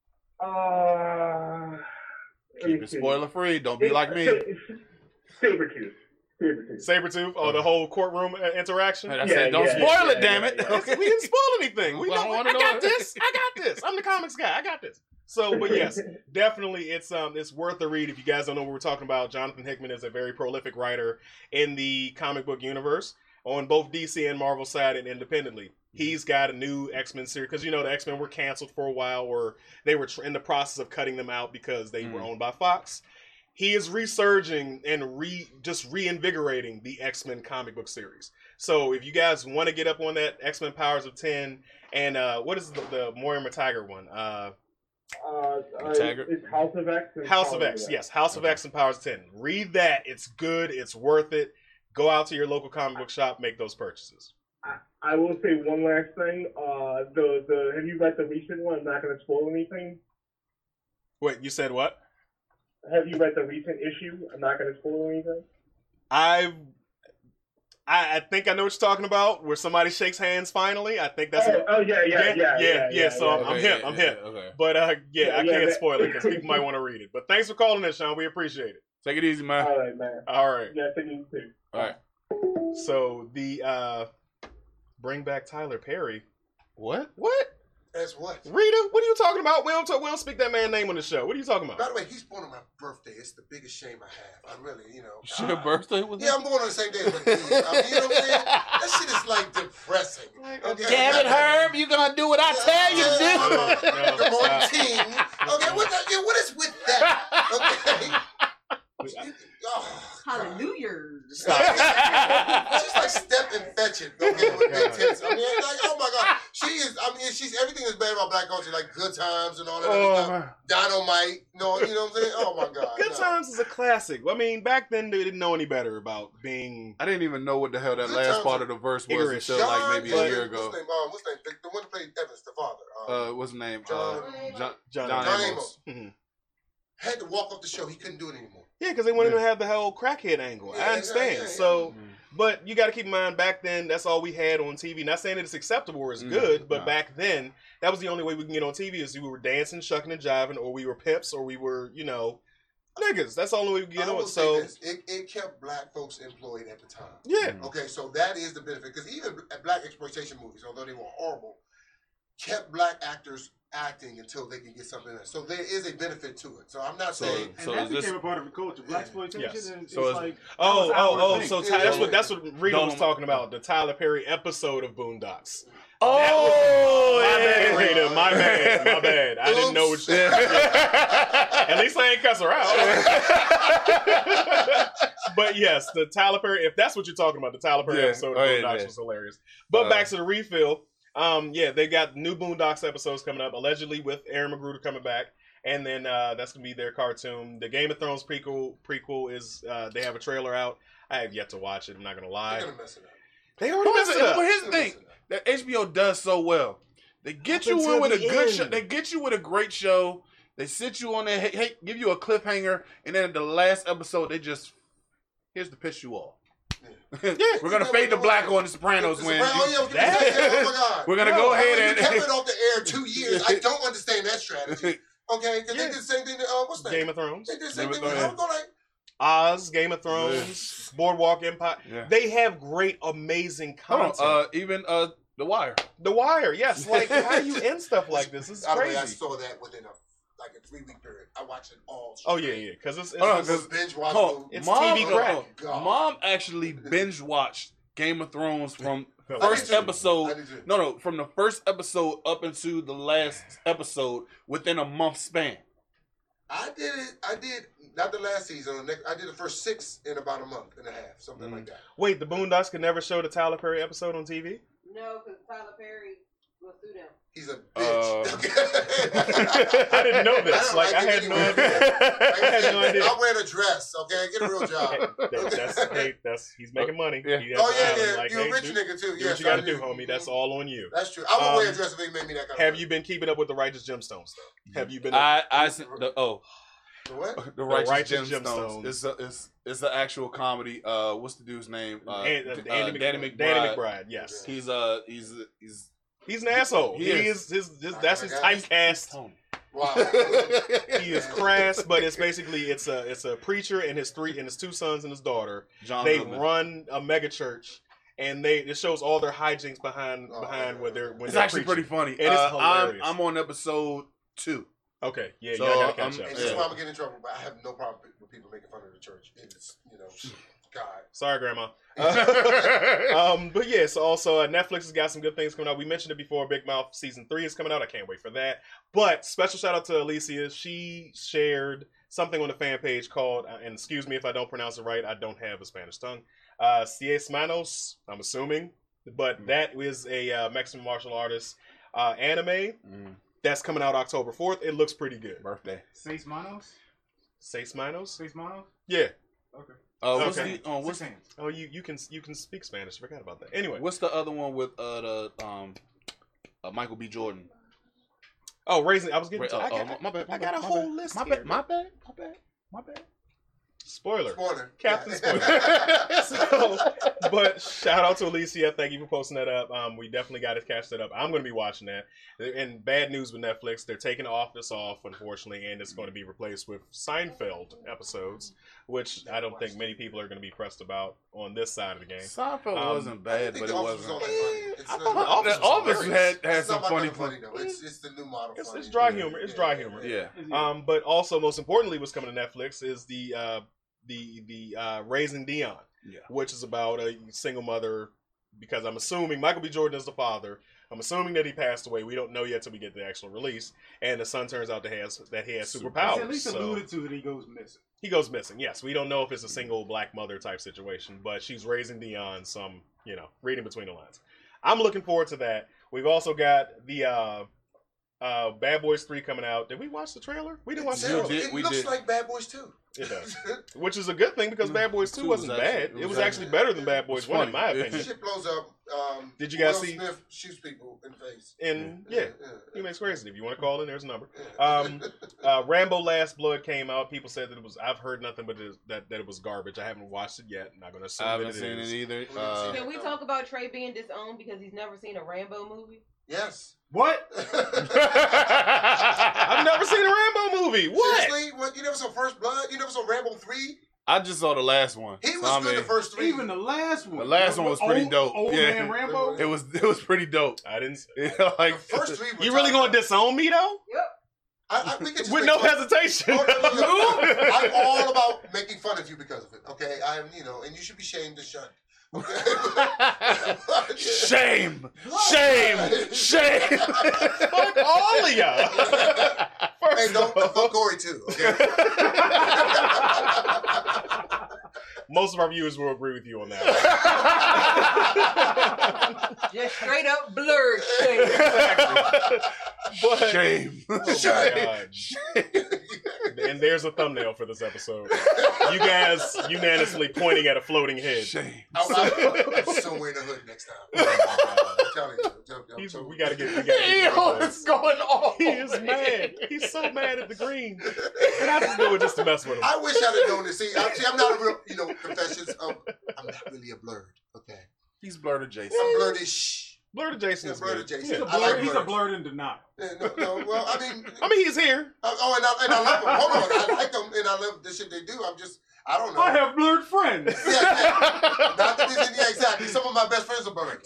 uh, let Keep me it see. spoiler free. Don't be It- like me. Sabretooth. Sabretooth. Sabretooth or the whole courtroom uh, interaction? I Yeah, said, don't yeah, spoil yeah, it, damn yeah, it. yeah. It's- we didn't spoil anything. We Well, I know, I, wanna know. got this. I got this. I'm the comics guy. I got this. So, but yes, definitely, it's um, it's worth a read. If you guys don't know what we're talking about, Jonathan Hickman is a very prolific writer in the comic book universe on both D C and Marvel side and independently. He's got a new X-Men series because you know the X-Men were canceled for a while, or they were tr- in the process of cutting them out because they were Mm. owned by Fox. He is resurging and re just reinvigorating the X-Men comic book series. So if you guys want to get up on that, X-Men Powers of ten, and uh, what is the, the Moira Tiger one? Uh, Uh, uh, Taggart? it's House of X. And House of Powers X, yes, House of X and Powers of ten. Read that; it's good, it's worth it. Go out to your local comic book shop, make those purchases. I will say one last thing. Uh, the the have you read the recent one? I'm not going to spoil anything. Wait, you said what? Have you read the recent issue? I'm not going to spoil anything. I've, I, I think I know what you're talking about. Where somebody shakes hands finally. I think that's. oh, oh yeah, Yeah, yeah, yeah, yeah, yeah, yeah, so I'm- Okay, I'm hip, yeah, I'm yeah, hip. Okay. But uh, yeah, Yeah, I yeah, can't that- spoil it because people might want to read it. But thanks for calling in, Sean. We appreciate it. Take it easy, man. All right, man. All right. Yeah, thank you too. All right. So the uh, bring back Tyler Perry. What? What? As what? Rita, what are you talking about? We don't talk, we don't speak that man's name on the show. What are you talking By about? the way, he's born on my birthday. It's the biggest shame I have. I really, you know. Shit, her birthday was Yeah, I'm born on the same day as my kids. I mean, you know what I'm saying? That shit is like depressing. Okay? Damn it, Herb. You gonna do what I tell you to do. No, Good morning, stop. team. Okay, what, the, yeah, what is with that? Okay. Oh, Hallelujah. It's just like step and fetch it. Okay, with God. intense. I mean, like, oh my God, she is. I mean, she's everything is bad about black culture, like Good Times and all that Oh, other stuff. man. Dynamite, no, you know what I'm saying? Oh my God, Good no. Times is a classic. I mean, back then they didn't know any better about being. I didn't even know what the hell that Good last times. part of the verse was Ignorant. until like John maybe a Evans- year ago. What's his name? Um, what's his name? The, the one who played Evans, the father. Um, Uh, what's his name? John- Uh, John, John John, John Amos. Mhm. had to walk off the show. He couldn't do it anymore. Yeah, because they wanted Yeah. to have the whole crackhead angle. Yeah, I understand. yeah, yeah. So, Mhm. but you got to keep in mind, back then that's all we had on T V. Not saying that it's acceptable or it's No, good, but no. back then that was the only way we can get on T V is we were dancing, shucking, and jiving, or we were pimps, or we were, you know, niggas. That's the only way we could get I on. will So, say this: it, it kept black folks employed at the time. yeah. Okay, so that is the benefit because even black exploitation movies, although they were horrible, kept black actors acting until they can get something else. So there is a benefit to it. So I'm not So- saying And So that is this- became a part of the culture. Black exploitation Yes. and So it's is- like Oh, that was oh, our oh! thing. So Yeah, Ty- that's yeah, what that's what Rita Don't- was talking about. The Tyler Perry episode of Boondocks. Oh, My bad, yeah. Rita. My bad. My bad. I didn't know what. Oops. She, At least I ain't cuss her out. But yes, the Tyler Perry. If that's what you're talking about, the Tyler Perry Yeah. episode of Oh, yeah, Boondocks yeah. was hilarious. But Uh, back to the refill. Um, yeah, they got new Boondocks episodes coming up, allegedly with Aaron McGruder coming back, and then uh, that's gonna be their cartoon. The Game of Thrones prequel prequel is uh, they have a trailer out. I have yet to watch it. I'm not gonna lie. they're gonna mess it up. They already But messed it up. here's the They're gonna thing mess it up. that H B O does so well. They get Up you in until with a the good end. show. They get you with a great show. They sit you on there, hey, hey, give you a cliffhanger, and then at the last episode, they just here's to piss you off. Yeah. We're gonna fade to black on the Sopranos The when Sopranos- oh, yeah, I was gonna That- say, yeah, oh my God. we're gonna No, go I mean, ahead you and kept it off the air two years. I don't understand that strategy. Okay, because Yeah. they did the same thing to, uh, what's that? Game of Thrones, They did the same Game thing of with, Thrones. I'm going like, Oz, Game of Thrones, Boardwalk Empire. Yeah. They have great, amazing Hold on, content. uh, even uh, The Wire. The Wire, yes. Like, how do you end stuff like this? This is by the way, I crazy. saw that within a like a three week period. I watched it all. Oh yeah, yeah. Because it's, it's, Hold on, I it's- was binge watching. Hold on. It's Mom, T V crack. God. Mom actually binge watched Game of Thrones from First I did too. episode. I did too. No, no, from the first episode up into the last episode within a month span. I did it. I did not the last season. The next, I did the first six in about a month and a half, something Mm. like that. Wait, the Boondocks could never show the Tyler Perry episode on T V? No, because Tyler Perry will sue them. He's a Uh, bitch. I didn't know this. don't Like, I him had no anyway. idea. I had no idea. I'm wearing a dress. Okay, get a real job. That- that's hey, that's he's making money. Yeah. He has Oh an yeah, island, yeah. like, You're hey, a rich do, nigga too. do Yes, what you got to I do, homie. That's all on you. That's true. I would wear a Um, dress if they made me that kind Have of you been keeping up with the Righteous Gemstones though? Have you been? I, I, the, oh, The what? the Righteous, Righteous Gemstones. Gemstones. It's a, it's, it's an actual comedy. Uh, what's the dude's name? Uh, An- uh, D- Andy, uh, Mc- Danny McBride. Danny McBride. Yes, He's uh, he's he's he's an asshole. He He, is. is. His, his, Oh that's my his God. typecast. Tony. Wow. He is crass, but it's basically it's a it's a preacher and his three and his two sons and his daughter. John They Goodman. run a mega church, and they it shows all their hijinks behind Oh, behind where they're when It's they're actually preaching. pretty funny. It is Uh, I'm, hilarious. I'm on episode two. Okay, yeah, So, yeah, I gotta catch um, up. And this is Yeah. why I'm getting in trouble, but I have no problem with people making fun of the church. It's, you know, God. Sorry, Grandma. um, but yes, also uh, Netflix has got some good things coming out. We mentioned it before. Big Mouth season three is coming out. I can't wait for that. But special shout out to Alicia. She shared something on the fan page called, uh, and excuse me if I don't pronounce it right. I don't have a Spanish tongue. Uh, Cien Manos. I'm assuming, but that is a uh, Mexican martial artist uh, anime Mm, that's coming out October fourth. It looks pretty good. birthday. Seis manos? Seis Manos. Seis manos? Yeah. Okay. Uh, what's Okay. the uh, what's, Six hands. Oh, you you can you can speak Spanish. I forgot about that. Anyway. what's the other one with uh the um uh, Michael B. Jordan? Oh, raising. I was getting. Wait, To, uh, I got, uh, my bad. My I bad, got a my whole bad. list My here. bad. My bad. My bad. My bad. Spoiler. Spoiler. Captain Yeah. Spoiler. So, but shout out to Alicia. Thank you for posting that up. Um, we definitely got to catch that up. I'm going to be watching that. And bad news with Netflix, they're taking Office off, unfortunately, and it's going to be replaced with Seinfeld episodes, which I don't think many people are going to be pressed about on this side of the game. Seinfeld Um, wasn't I bad, think but the it Office was all wasn't. that funny. It's I the- thought The Office The was Office hilarious. had had It's some not my funny. kind of funny though. It's it's the new model. It's- funny. it's dry Yeah, humor. It's yeah, dry yeah, humor. Yeah. Um, but also, most importantly, what's coming to Netflix is the uh, the the uh, Raising Dion, Yeah. which is about a single mother. Because I'm assuming Michael B. Jordan is the father. I'm assuming that he passed away. We don't know yet till we get the actual release. And the son turns out to has that he has It's superpowers. at least so alluded to that he goes missing. he goes missing. Yes, we don't know if it's a single black mother type situation, but she's raising Dion. Some you know, reading between the lines. I'm looking forward to that. We've also got the uh, uh, Bad Boys three coming out. Did we watch the trailer? We didn't watch the It, trailer. did, it we looks did. like Bad Boys too. It does. Which is a good thing because Bad Boys two Two was wasn't actually- bad. it It was was actually- actually better than Bad Boys It's one, in funny. my Yeah. opinion. Shit blows up. Um, Did you guys Will see- Smith shoots people in the face. And yeah, yeah. he makes crazy. If you want to call in, there's a number. Yeah. Um, uh, Rambo: Last Blood came out. People said that it was. I've heard nothing but it, that that it was garbage. I haven't watched it yet. I'm not going to assume I that haven't it seen is. it either. We didn't Uh, see Can we talk about Trey being disowned because he's never seen a Rambo movie? Yes. What? I've never seen a Rambo movie. What? Seriously? What? You never saw First Blood? You never saw Rambo three? I just saw the last one. He So, was I good mean, the first three. Even the last one. The last one was pretty Old- dope. Old Yeah. man Rambo. It was it was pretty dope. I didn't. Yeah, like the first three. were You really top- going to disown me though? I, I, we could just With make no fun- hesitation. Oh, no, no, no. I'm all about making fun of you because of it. Okay, I'm, you know, and you should be shamed and shunned. Okay. shame, shame, shame. Fuck all of y'all. First Hey, don't of all, fuck Corey too. Okay. most of our viewers will agree with you on that. Just straight up blurred shade. But, Shame. oh my God. And there's a thumbnail for this episode. You guys unanimously pointing at a floating head. Shame. I'm, I'm, I'm somewhere in the hood next time. Oh I'm telling you. I'm telling you, I'm He's, telling we you. gotta get. We gotta get Yo, rid of what's this. going on? He is mad. He's so mad at the green. And I just do it just to mess with him. I wish I'd have known this. See, I'm, see, I'm not a real, you know, confessions. Of, I'm not really a blurred. Okay, He's blurred adjacent. I'm blurred-ish. Blur to Jason Yeah, is Blur good. to Jason. He's a Yeah. I blur. like he's a blurs. blurred in denial. Yeah, no, no, well, I mean, I mean, he's here. uh, oh, and I, and I love them. Hold on, I like them, and I love the shit they do. I'm just, I don't know. I have blurred friends. Yeah, yeah. Not that this, yeah, exactly. Some of my best friends are birds.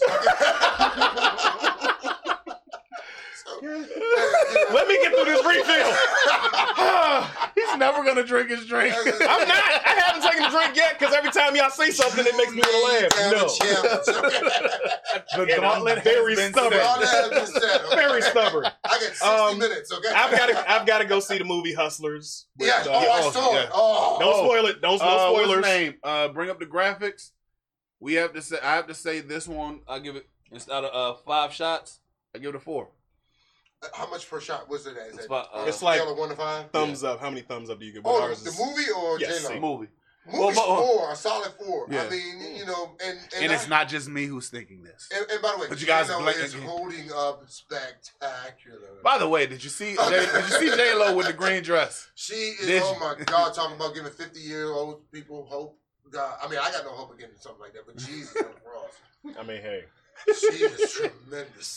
So, yeah, yeah. Let me get through this refill. He's never gonna drink his drink. I'm not. I haven't taken a drink yet because every time y'all say something, it makes me want to laugh. Damn No. it, challenge. The And I'm gauntlet has very been stubborn. set. All that has been said, okay? Very stubborn. I got sixty Um, minutes, okay? I've got to. I've got to go see the movie Hustlers. with, Yes, uh, oh, I oh, saw yeah. it. Oh. Don't Oh. spoil it. Don't no Uh, what's spoilers. his name? Uh, bring up the graphics. We have to say. I have to say this one. I give it instead of uh, five shots. I give it a four. How much per shot was it? Is It's it about, uh, It's like scale of one to five? Thumbs up. How many thumbs up do you give? Oh, Ours the is- movie or Yes, J-Lo? see. Movie. Movie's Well, but- four, a solid four. Yeah. I mean, you know, and and, And I, it's not just me who's thinking this. And, and by the way, But you guys J-Lo blank is again. holding up spectacular. By the way, did you see? J, did you see J Lo with the green dress? She is. Did Oh you? my God, talking about giving fifty-year-old people hope. God, I mean, I got no hope of getting something like that, but Jesus on the cross, I mean, hey. she is tremendous.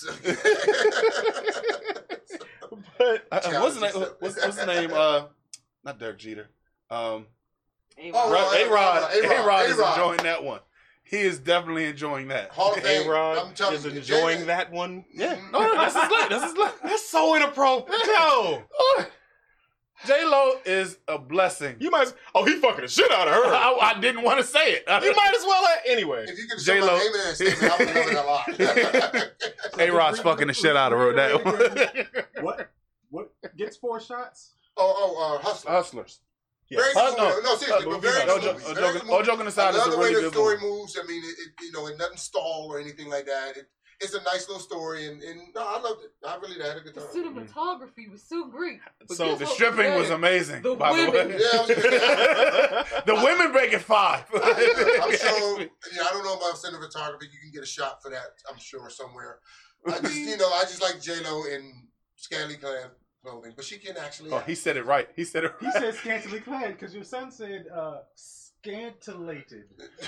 But Uh, what's his name? What's, what's his name? Uh, not Derek Jeter. Um, Oh, Rod- right, A Rod. right, right. A Rod is A-Rod. enjoying that one. He is definitely enjoying that. Hall of Fame. A Rod I'm telling is you, enjoying J- that one. Yeah. No, no, that's his leg. That's his leg. That's so inappropriate. No. J Lo is a blessing. You might. Oh, he fucking the shit out of her. I, I didn't want to say it. You might as well. Have, anyway. If you could J-Lo. J-Lo. Name in that statement, I would love it a lot. A Rod's fucking the shit out of her with that one. What? What gets four shots? oh, oh, uh, Hustler. Hustlers. Yes. Very good Hus- movie. no. No, seriously, Uh, but very no, good jo- movie. oh, Very joking- good oh, movie. joking aside, I it's love a the way really the good story movie. moves. I mean, it, it you know, it doesn't stall or anything like that. It, it's a nice little story, and, and no, I loved it. I really had a good The time. cinematography was so great. But So guess The what stripping was better? amazing. The by the women. way. Yeah, I was, The women break it five. I'm sure. Yeah, I don't know about cinematography. You can get a shot for that. I'm sure somewhere. I just, you know, I just like J Lo in scantily clad clothing, but she can actually. Oh, he said it right. He said it He right. said scantily clad because your son said uh, scantilated.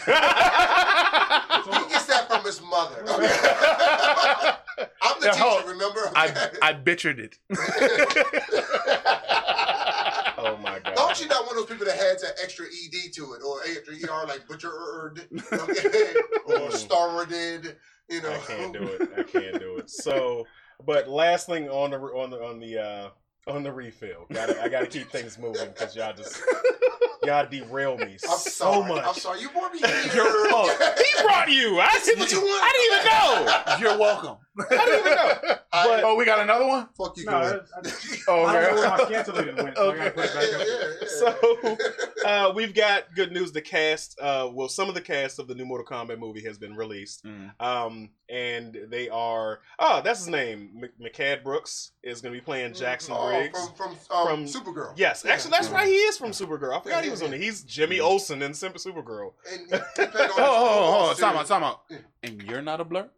He gets that from his mother. Okay? I'm the Yeah, teacher, hold- remember? I I bitchered it. Oh my god. Don't you not one of those people that has an extra E D to it, or extra E R like butchered, okay, or starred, you know? I can't do it. I can't do it. So, but last thing on the on the on the uh, on the refill, gotta I gotta keep things moving because y'all just y'all derail me I'm so sorry. much. I'm sorry. You brought me here. You're wrong. He brought you. I didn't, You want- I didn't even know. You're welcome. I didn't even know. I- Oh, we got another one. Fuck you, No, Glenn. I, I, Oh, I don't know okay. where my scantilated went, so I gotta put it back up. Yeah, yeah, So, uh, we've got good news. The cast, uh, well, some of the cast of the new Mortal Kombat movie has been released. Mm. Um, and they are, oh, that's his name. M- McCad Brooks is going to be playing Jackson Oh, Briggs. from from, um, From- Supergirl. Yes, Yeah. actually, that's right. He is from Supergirl. I forgot Yeah, he was yeah, on it. He's Jimmy Olsen in Simple Supergirl. And he played on Oh, oh, oh, oh, his time out, time out. Yeah. And you're not a blur?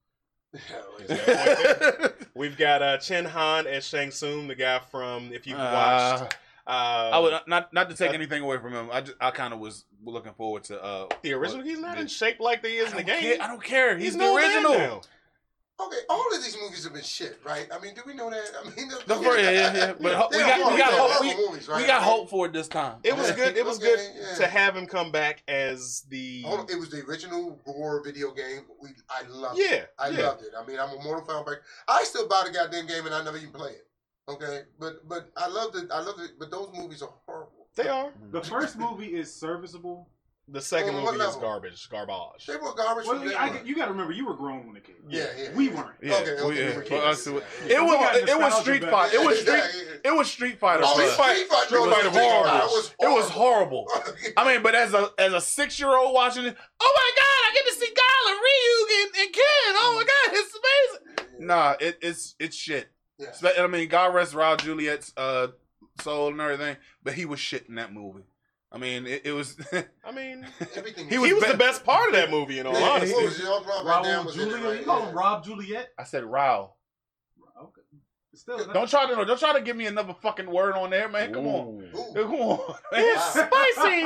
Hell, Is yeah. that point there? We've got uh, Chen Han as Shang Tsung, the guy from, if you've watched, Uh, uh, I would not not to take uh, anything away from him. I just, I kind of was looking forward to uh the original. He's not the- in shape like they is I in the don't game. care. I don't care. He's, He's the no man original. now. Okay, all of these movies have been shit, right? I mean, do we know that? I mean, The first, yeah, yeah, yeah. But ho- we They're got we horrible- got they're hope. horrible We, movies, right? we got hope for it this time. It was good. It was Okay, good yeah. to have him come back as the. Hold on, it was the original Gore video game. We, I loved Yeah, it. I yeah. loved it. I mean, I'm a Mortal Kombat. I still buy the goddamn game and I never even play it. Okay, but but I loved it. I loved it. But those movies are horrible. They are. The first movie is serviceable. The second On what movie is level? garbage. Garbage. They were garbage. Well, from day I, one. you got to remember, you were grown when it came. Yeah, yeah. We yeah. weren't. Yeah, Okay, okay, we- yeah. we were For us, kids, it was- yeah, It yeah. We got was it was nostalgia Street back. Fighter. It was Yeah, Street. yeah, yeah. It was Street Fighter. Oh, for Street us. Fighter, Fighter, Street was Fighter was horrible. horrible. It was horrible. I mean, but as a as a six year old watching it, oh my god, I get to see Guile and Ryuk and, and Ken. Oh my god, it's amazing. Nah, it, it's it's shit. Yeah. Spe- I mean, God rest Raul Juliet's uh, soul and everything, but he was shit in that movie. I mean, it, it was. I mean, Everything He he was, was be- the best part of that movie. In all Yeah, honesty, what was it? All Rob Van Dam Raul was in it, Juliet. right? You call him Yeah. Rob Juliet? I said Raul. Okay. Still, Don't try to don't try to give me another fucking word on there, man. Come on, Ooh, come on. it's Wow. spicy.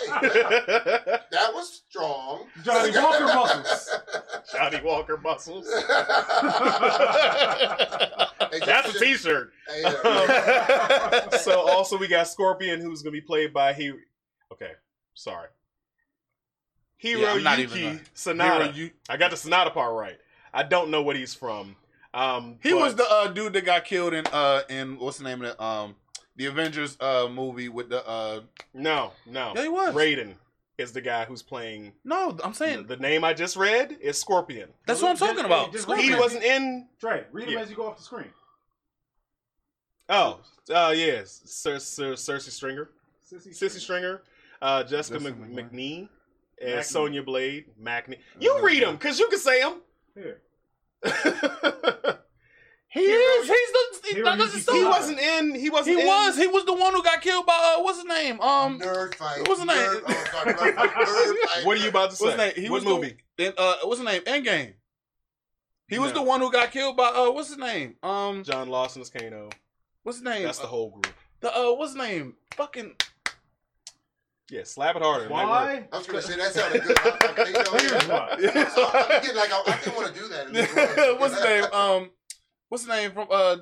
Okay. That was strong. Johnny Walker muscles. Johnny Walker muscles. Hey, That's a shit. T-shirt. Hey, yeah. So also we got Scorpion, who's gonna be played by he. Okay, sorry. Hiro Yeah, I'm not Yuki even Sanada. Hiro, you- I got the Sonata part right. I don't know what he's from. Um, He but- was the uh, dude that got killed in uh in what's the name of it? Um, the Avengers uh movie with the uh. no, no. Yeah, he was. Raiden. is the guy who's playing. No, I'm The, saying the name I just read is Scorpion. that's what I'm talking Just- about. just- Scorpion. He wasn't in. Trey, read them Yeah. as you go off the screen. Oh, uh, yes, Cer- Cer- Cersei Stringer, Sissy, Sissy Stringer, uh, Jessica Jessica Mc- McNee. McNee, and Macnee. Sonya Blade, Macney. You Uh, read them because you can say them. Here. He is. He's the. He, Hero that Yuki doesn't he sound- wasn't in. He He wasn't. in, was. He was the one who got killed by. Uh, what's his name? Um. Nerd fight. What's his name? Nerd, oh, sorry, nerd fight. Nerd fight. What are you about to say? What's his name? He what was movie? The, in, uh, what's his name? Endgame. He was No. the one who got killed by. Uh, what's his name? Um. John Lawson is Kano. What's his name? That's the whole group. The uh, what's his name? Fucking. Yeah, slap it harder. It might work. Why? I was gonna say that sounded good. I, I, you know, Here's yeah. why. I'm getting like I, I didn't want to do that. in this world. what's his name? Um. What's his name from uh?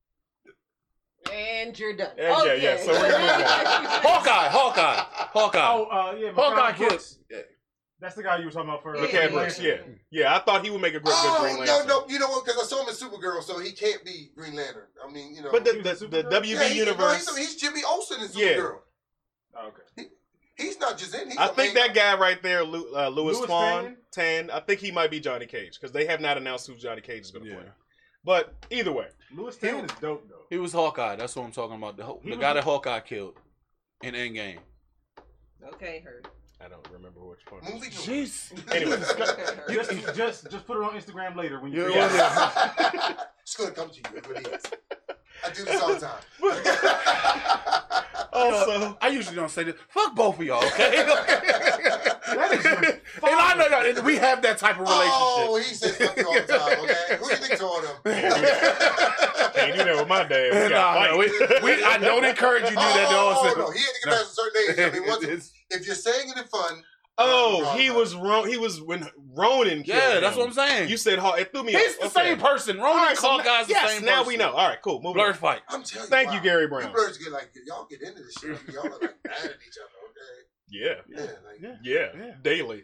And you're done. Yeah, oh, yeah, yeah, so we're moving Hawkeye. Hawkeye. Hawkeye. Oh, uh, yeah, Hawkeye McConnell killed. Brooks. That's the guy you were talking about first. Yeah, McCann yeah, Brooks, yeah. yeah. Yeah, I thought he would make a great good Green Oh no, Lantern. no, you know what? Because I saw him in Supergirl, so he can't be Green Lantern. I mean, you know. But the, He was the, in the Supergirl? W B yeah, he, no, universe, he's, he's Jimmy Olsen in Yeah. Supergirl. Oh, okay. He's not just in. He's I a think main that guy right there, Lu, uh, Louis Louis Twan, Tan, I think he might be Johnny Cage because they have not announced who Johnny Cage is going to Yeah. play. But either way, Louis Tan is dope though. He was Hawkeye. That's what I'm talking about. The, He the was guy the- that Hawkeye killed in Endgame. Okay, heard. I don't remember which one. movie. Jeez. Anyway, Okay, heard. Just, just, just put it on Instagram later when you. Yeah, figure well, it out. yeah. It's gonna come to you. It really is. I do this all the time. also, I usually don't say this. Fuck both of y'all, okay? That is your and I know y'all. We have that type of relationship. Oh, he says fuck you all the time. Okay, who you think told him? can't do that with my dad. We got Nah, no, we, we, I don't encourage you to do that. Oh, though. no, he had to get past a certain age. I mean, once, It's- if you're saying it in fun. Oh, he was Ron. He was when Ronan killed yeah, that's him. what I'm saying. You said Haw- it threw me. He's off. the Okay. same person. Ronan All right, so Hawkeye's now- the yes, same now person. we know. All right, cool. Moving Blurred on. fight. I'm telling you. Thank wow. you, Gary You Brown. blurs get like y'all get into this shit. I mean, y'all are like mad at each other. Okay. Yeah, Yeah. Like, Yeah. yeah, Yeah. daily.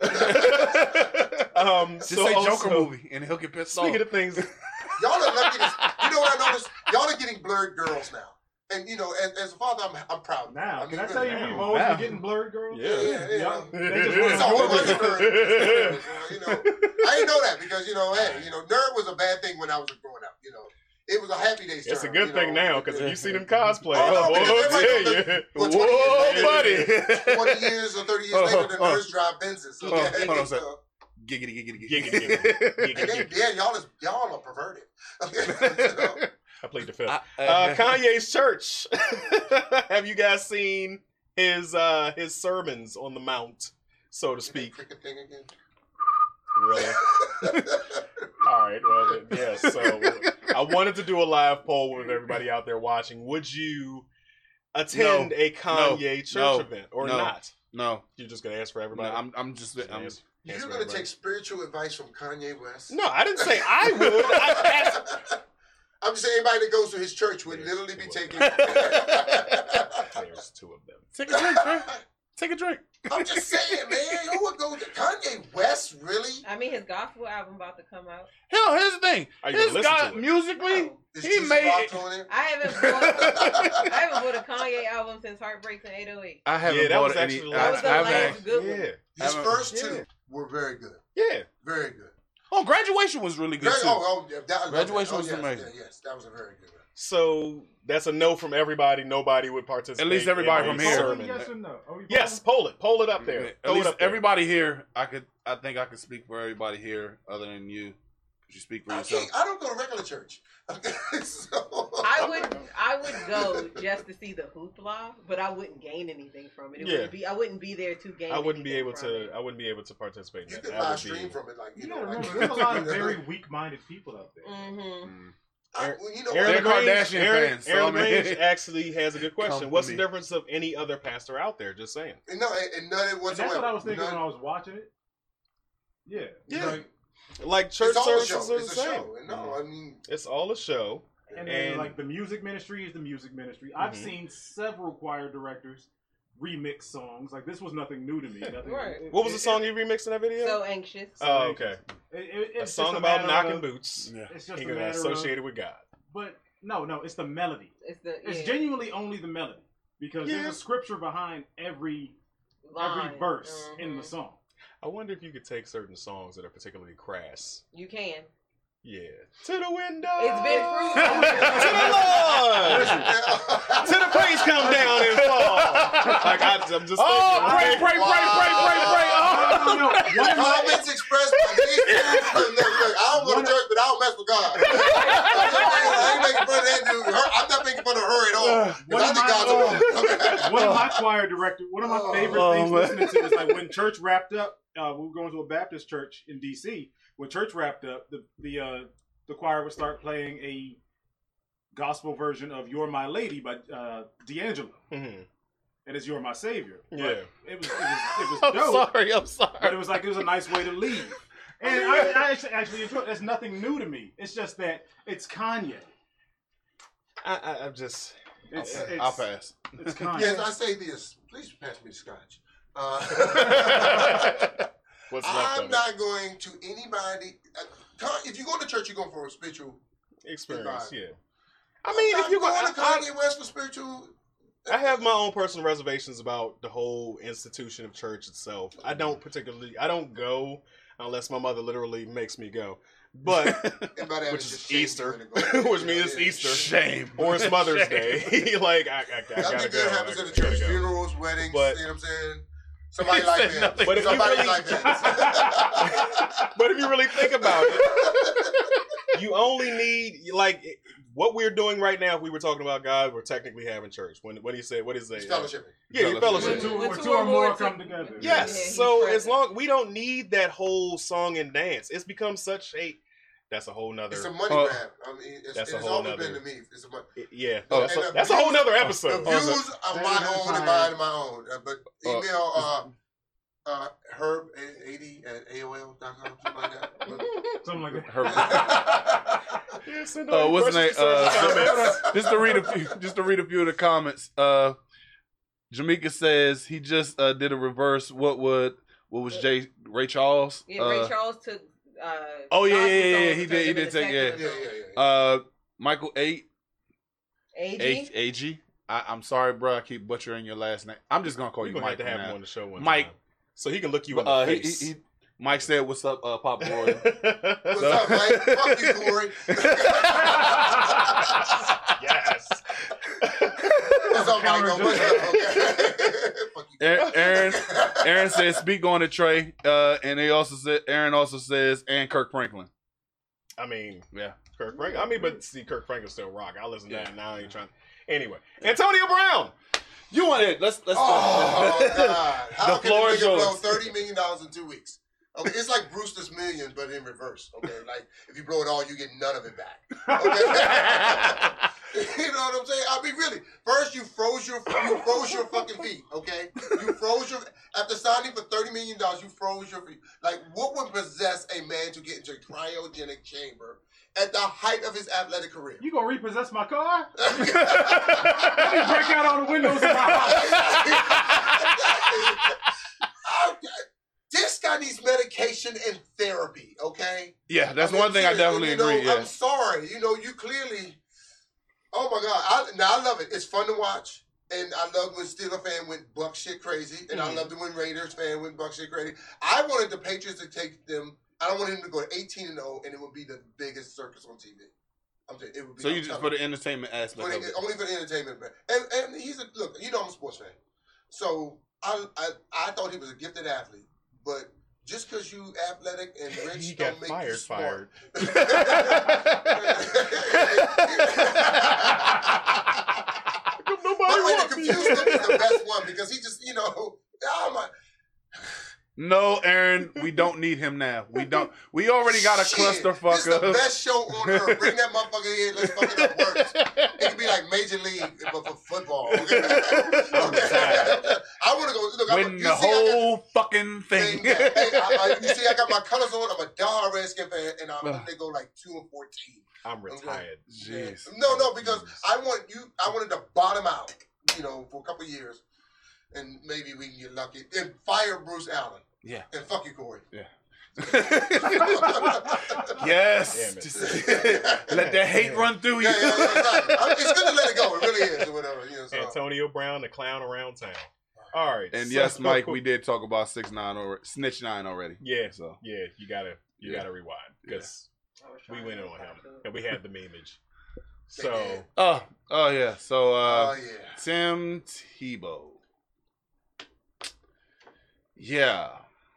um, Just so say also, Joker movie, and he'll get pissed off. Speaking of things, y'all are lucky. To, you know what I noticed? Y'all are getting blurred girls now. And you know, as, as a father, I'm I'm proud. Now, I mean, can I tell you, now, we've always now. been getting blurred, girls. Yeah. Yeah, yeah. Y'all- yeah. they just It's all want about to the nerd. You know, I didn't know that because you know, hey, you know, nerd was a bad thing when I was growing up. You know, it was a happy days. it's a term, good you thing know. now because if you see them cosplay, Oh, no, oh, because oh, everybody yeah, knows yeah. Well, twenty Whoa, years buddy. Twenty years or thirty years Hold on, later, the hold on. nerds drive Benzes. Hold on, Okay? hold on a sec. So- Giggity, giggity, Giggity, giggity. giggity. And then, yeah, y'all is y'all are perverted. Okay. You know? I played the fifth. I- Uh, Kanye's church. Have you guys seen his uh, his sermons on the Mount, so to speak? Cricket thing again. Really? All right. Well, yeah. So I wanted to do a live poll with everybody out there watching. Would you attend No. a Kanye church No. event or No. not? No, You're just gonna ask for no, everybody. I'm, I'm just, Just I'm, ask- You're ask for gonna everybody. take spiritual advice from Kanye West? No, I didn't say I would. I asked. I'm just saying anybody that goes to his church would There's literally be two of taking. There's two of them. take a drink, man. Take a drink. I'm just saying, man. Who would go to Kanye West? Really? I mean, his gospel album about to come out. Hell, here's the thing. Are you gonna This listen guy, to it? musically, No. Is he Jesus made Rock it. on him? I haven't bought, I haven't bought a Kanye album since Heartbreaks and eight oh eight. I haven't Yeah, that bought was any. actually the I, That was the I haven't. last good one. Yeah. His haven't- first yeah. two were very good. Yeah. Very good. Oh, graduation was really good Very, too. oh, oh, yeah, that, I love Graduation that. Oh, was yes, amazing. Yeah, yes, that was a very good one. So that's a no from everybody. Nobody would participate. At least everybody in from a here. sermon. Yes or no? Are we Yes, poll it. Poll it up there. At Throw it least up there. everybody here, I could. I think I could speak for everybody here, other than you. Could you speak for I, yourself? can't, I don't go to regular church. Okay, so, I would, I would go just to see the hoopla, but I wouldn't gain anything from it. It Yeah. wouldn't be, I wouldn't be there to gain. I wouldn't be anything able from to. it. I wouldn't be able to participate in You that. can I live would stream be- from it, like you You know. gotta Like, remember, there's a lot of very weak-minded people out there. Mm-hmm. Mm. I, well, you know, Aaron They're what? LaGrange, Kardashian Aaron, fans, so Aaron I mean- LaGrange actually has a good question. Come What's to the me. difference of any other pastor out there? Just saying. And no, and, and none And whatsoever. that's what I was thinking None, when I was watching it. Yeah. It's Yeah. Like, Like church it's all a services show. are the It's a same. show. And no, I mean, It's all a show. and then And- like the music ministry is the music ministry. I've Mhm. seen several choir directors remix songs. Like this was nothing new to me. Nothing, Right. it- What was the it- song you remixed in that video? So anxious. oh, okay. It, it, A it's song just about matter knocking of- boots. Yeah. It's just He a got matter associated of, with God. but no, no, it's the melody. It's the It's yeah. genuinely only the melody because Yeah. there's a scripture behind every Line. every verse Mhm. in the song. I wonder if you could take certain songs that are particularly crass. You can. Yeah. To the window. It's been proven. To the Lord. To the praise come down and fall. Like I, I'm just. Oh, pray, thinking, pray, pray, pray, pray, pray. Oh. No, no, no. One of my- Comments expressed by these two. Look, look, I don't go to church, but I don't mess with God. I ain't making fun of that dude. Her, I'm not making fun of her at all. Because I think God's a woman. One of my choir directors, one of my favorite Oh, things man. listening to is like when church wrapped up. Uh, we were going to a Baptist church in D C. When church wrapped up, the the uh, the choir would start playing a gospel version of "You're My Lady" by uh, D'Angelo, Mhm. and it's "You're My Savior." But Yeah. it was it was it was I'm dope, sorry. I'm but sorry. it was like it was a nice way to leave. And I, I actually, actually enjoy it. That's nothing new to me. It's just that it's Kanye. I, I, I'm just. It's, Okay, it's, I'll pass. It's Kanye. Yes, I say this. Please pass me the scotch. Uh, What's left I'm of not going to anybody. Uh, Con- if you go to church, you're going for a spiritual. it? Experience, Goodbye. yeah. I mean, I'm if you go, going to I, Kanye West for spiritual. I, I have my own personal reservations about the whole institution of church itself. I don't particularly, I don't go unless my mother literally makes me go. But And by that, which it's is just shame Easter, for you to go. which You means know, it's yeah. Easter. Shame. Or it's Mother's Shame. Day. Like I, I, I gotta Nothing go. good happens I at the gotta church. go. Funerals, weddings. But- you know what I'm saying? Somebody He like said that. nothing. But if you Somebody really- like that. But if you really think about it, you only need like what we're doing right now. If we were talking about God, we're technically having church. When when he said, what is it? It's fellowshipping. Yeah, you Fellowship. When fellowship. two, When when two two or or more more come to- together. Yes. Yeah, he's so present. as long we don't need that whole song and dance. It's become such a. That's a whole nother. It's a money Uh, grab. I mean, it's, that's a it's whole always nother- been to me. It's a money. yeah. Oh, that's, and a, the that's a whole views- nother The episode. views are That my is own and fire. mine and my own. Uh, but Uh, email uh, uh, herb eighty at A O L dot com, something like that. Something like that. Her, Yeah, send uh, all your what's the name? questions to service comments. Uh, just to read a few, just to read a few of the comments. Uh, Jamaica says he just uh, did a reverse. What would what was Jay Ray Charles? Yeah, Uh, Ray Charles took. Uh, Oh, yeah, gospel yeah, yeah, yeah, songs he and did- he turned them did into take- yeah. secular Yeah, yeah, songs. yeah. yeah. Uh, Michael Eight A G. H A G. I, I'm sorry, bro. I keep butchering your last name. I'm just gonna call We're you gonna Mike have to have now. him on the show one Mike. time. So he can look you in the Uh, he, face. he, he, Mike said, "What's up, uh, Pop Boy?" What's up, Mike? Fuck you, Corey. yes. What's up, Michael? What's up? Okay. Fuck you. Aaron, Aaron, Aaron says, "Speak on it, Trey." Uh, and they also said, Aaron also says, and Kirk Franklin. I mean, Yeah. Kirk Franklin. I mean, but see, Kirk Franklin still rock. I listen to Yeah. that now. I ain't trying. Anyway, Antonio Brown. You want it? Let's let's. Oh, God. How The can floor a is nigga blow yours. thirty million dollars in two weeks? Okay, it's like Brewster's Millions, but in reverse. Okay, like if you blow it all, you get none of it back. Okay, you know what I'm saying? I mean, really. First, you froze your you froze your fucking feet. Okay, you froze your after signing for thirty million dollars. You froze your feet. Like, what would possess a man to get into a cryogenic chamber at the height of his athletic career? You gonna repossess my car? Let me break out all the windows in my house. Okay. This guy needs medication and therapy, okay? yeah, that's I mean, one thing I seriously, definitely you know, agree. Yeah. I'm sorry. You know, you clearly. Oh my God! I, now I love it. It's fun to watch, and I love when Steeler fan went buck shit crazy, and I Mhm. loved it when Raiders fan went buck shit crazy. I wanted the Patriots to take them. I don't want him to go to eighteen and zero, and it would be the biggest circus on T V. I'm saying it would be. So I'm you just telling for the entertainment aspect For of the- it. only for the entertainment, man. And and he's a look. You know I'm a sports fan, so I I, I thought he was a gifted athlete, but just because you athletic and rich He don't got make you fired. smart. Nobody By the way, the wants me. confused look is the best one because he just, you know, oh my. No, Aaron, we don't need him now. We don't. We already got a Shit, clusterfuck This is the of. best show on earth. Bring that motherfucker in. Let's fuck it up worse. It could be like Major League, but for football. Okay? I'm retired. I want to go. Look, I'm, Win you the see, I got whole fucking the thing. thing back. Hey, I, I, you see, I got my colors on. I'm a diehard Redskin fan, and I'm, they go like two and fourteen. I'm retired. Jeez. No, no, because I want you. I wanted to bottom out, you know, for a couple of years, and maybe we can get lucky and fire Bruce Allen. Yeah. And fuck you, Corey. Yes. Damn it. Just let that hate run through you. Yeah, yeah, yeah, exactly. I mean, it's good to let it go. It really is, or whatever. You know, so. Antonio Brown, the clown around town. All right. And so- yes, Mike, we did talk about six nine or Snitch Nine already. Yeah. So Yeah, you gotta you Yeah. gotta rewind because we went on him and we had the memeage. So did. oh oh yeah. So uh, Oh yeah. Tim Tebow. Yeah.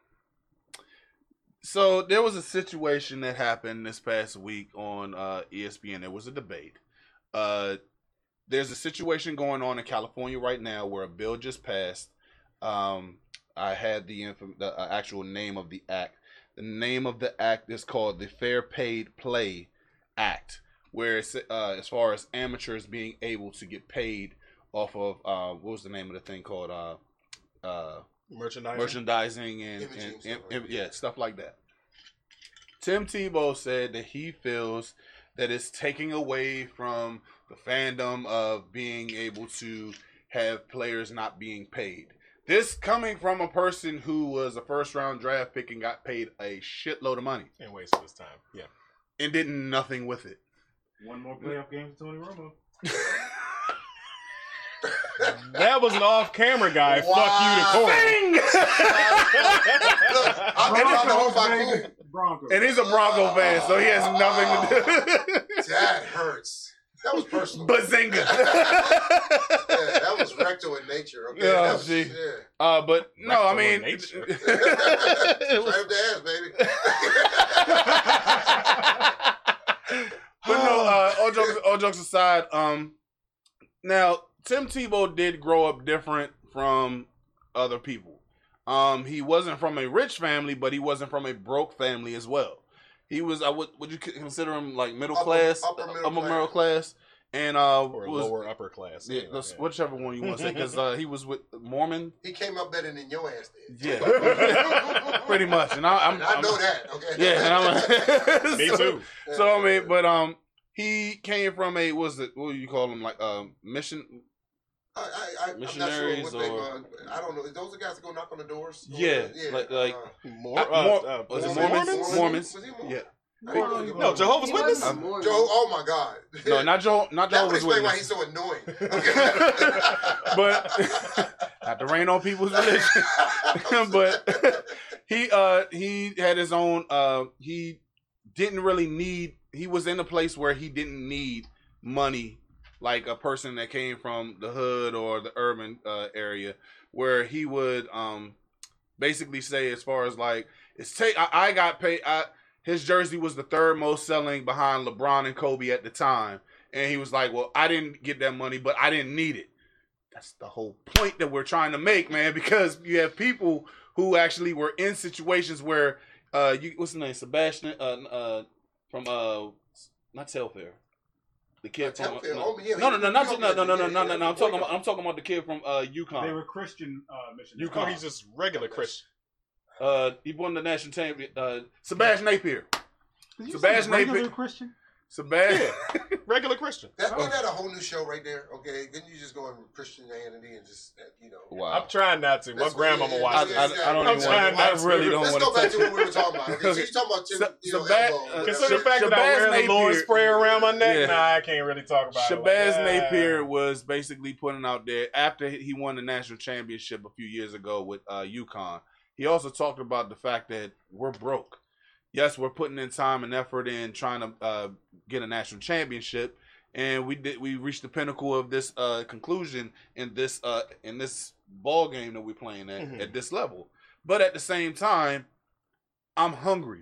So there was a situation that happened this past week on uh, E S P N. There was a debate. Uh, there's a situation going on in California right now where a bill just passed. Um, I had the, inf- the uh, actual name of the act. The name of the act is called the Fair Paid Play Act, where it's, uh, as far as amateurs being able to get paid off of uh, what was the name of the thing called? Uh, uh, merchandising. merchandising and, Imaging and, stuff and- like and- yeah, stuff like that. Tim Tebow said that he feels that it's taking away from the fandom of being able to have players not being paid. This coming from a person who was a first round draft pick and got paid a shitload of money And wasted his time. Yeah. and did nothing with it. One more playoff game for Tony Romo. That was an off-camera guy. Wow. Fuck you to Corey. Look, I'm trying to hold my Broncos, cool. Broncos. And he's a Bronco fan, so he has nothing to do. That hurts. That was personal. Bazinga. Yeah, that was rectal in nature. Okay. Yeah, That was- gee. yeah. Uh, but no, I Rectal in mean, nature. it was- Straight up the ass, baby. But no, uh, all jokes, all jokes aside, um, now Tim Tebow did grow up different from other people. Um, he wasn't from a rich family, but he wasn't from a broke family as well. He was, I would, would you consider him like middle Upper- class, upper middle upper class. middle class, and uh, Or was lower upper class. yeah, Anyway, that's- yeah. whichever one you want to say, because uh, he was with Mormon, He came up better than your ass did. yeah, pretty much. And I, I'm, And I know I'm- that. Okay. yeah, and I'm, Me so- too. So I mean, but um, he came from a what was it? What do you call them? Like um, mission. I, I, I, I'm not sure Missionaries what they. or- Uh, I don't know. Those the guys that go knock on the doors. Or- Yeah, like- like- uh, More, Uh, uh, Mor- uh, was it Mormons? Mormons? Mormons. Was he Mormon? Yeah. I didn't know he No, was- Jehovah's He Witness? wasn't Mormon. Joe, oh my God. No, not Joe. Not That would Jehovah's explain why he's Witness. so annoying. But not to rain on people's religion. But he uh he had his own uh he didn't really need he was in a place where he didn't need money like a person that came from the hood or the urban uh, area, where he would um basically say, as far as like it's take I, I got paid I his jersey was the third most selling behind LeBron and Kobe at the time, and he was like, well, I didn't get that money, but I didn't need it. That's the whole point that we're trying to make, man, because you have people who actually were in situations where uh you what's his name, Sebastian uh uh from uh not Telfair. The kid Uh, from Telfair, no, oh, yeah, no, no, he- no, he not over no, no, there, no, no, yeah, no, no, yeah, no. I'm yeah. talking about I'm talking about the kid from uh UConn. They were Christian uh, missionaries. Oh, he's just regular Christian. Uh, he won the national champion. Uh, Sebastian Napier. Did you Sebastian say regular Napier. Christian? Sebastian. Regular Christian. That wasn't that a whole new show right there? Okay, then you just go on Christianity and just uh, you know. Wow. I'm trying not to. My That's what- grandmama yeah, I, watches yeah, it. I, I don't I'm even trying want. I not to. really don't Let's want go to back touch to what it. we were talking about. Okay, so Okay. you're talking about Tim, Se- you know, Seba- elbow. uh, Consider the Shabazz fact that I wear the Napier- Lord sprayer around my neck. Yeah. Nah, I can't really talk about it. Shabazz Like, Napier ah. was basically putting out there after he won the national championship a few years ago with uh, UConn. He also talked about the fact that we're broke. Yes, we're putting in time and effort in trying to uh, get a national championship, and we did. We reached the pinnacle of this uh, conclusion in this uh, in this ball game that we're playing at Mhm. at this level. But at the same time, I'm hungry.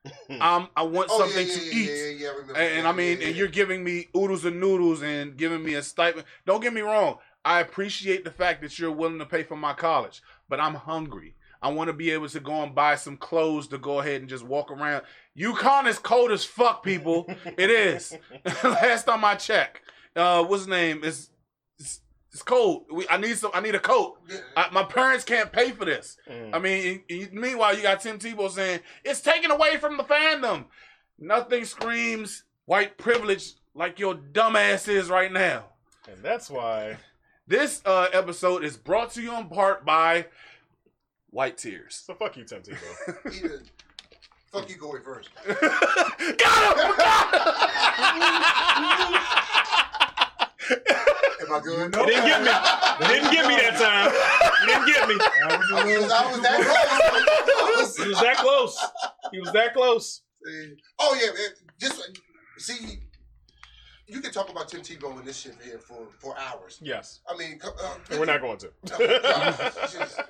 I'm I want Oh, something yeah, to yeah, eat. yeah, yeah, yeah, I remember And, and that. I mean, Yeah, and yeah. you're giving me oodles and noodles and giving me a stipend. Don't get me wrong. I appreciate the fact that you're willing to pay for my college, but I'm hungry. I want to be able to go and buy some clothes to go ahead and just walk around. UConn is cold as fuck, people. It is. Last time I checked, uh, what's his name? It's it's, it's cold. We, I need some. I need a coat. Yeah. I, my parents can't pay for this. Mm. I mean, y- y- meanwhile, you got Tim Tebow saying it's taken away from the fandom. Nothing screams white privilege like your dumb ass is right now. And that's why. This uh, episode is brought to you in part by White Tears. So fuck you, Tim Tebow. He did. Fuck you, Corey first. Got him! Am I good? You didn't get me. You didn't get me that time. You didn't get me. I was, I was that close. He was that close. He was that close. Oh yeah, man. Just see, you can talk about Tim Tebow and this shit here for, for hours. Yes. I mean, uh, And we're not going to. No, God, just,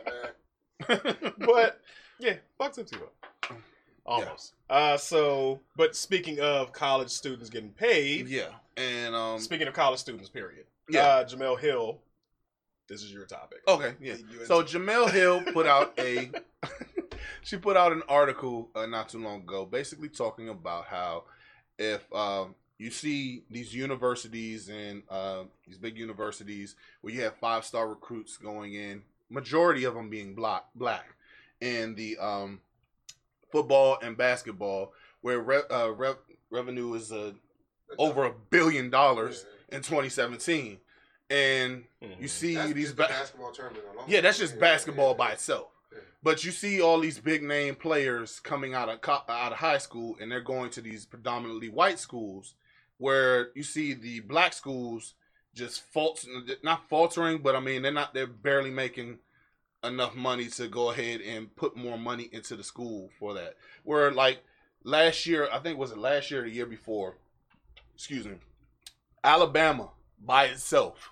man. But yeah, fuck Tim Tebow. Almost. Yeah. Uh, so, but speaking of college students getting paid, yeah, and um, speaking of college students, period. Yeah, uh, Jemele Hill. This is your topic. Okay, yeah. So Jemele Hill put out a, she put out an article uh, not too long ago, basically talking about how if um, you see these universities and uh, these big universities where you have five star recruits going in, majority of them being black, black, and the um, football and basketball, where re- uh, re- revenue is uh, over a billion dollars in twenty seventeen. And mm-hmm. you see that's these ba- basketball tournament alone. Yeah, that's just yeah, basketball yeah, by yeah. itself. Yeah. But you see all these big name players coming out of co- out of high school, and they're going to these predominantly white schools, where you see the black schools just fault, not faltering, but I mean they're not, they're barely making enough money to go ahead and put more money into the school for that. Where like last year, I think was it last year or the year before? Excuse me, Alabama by itself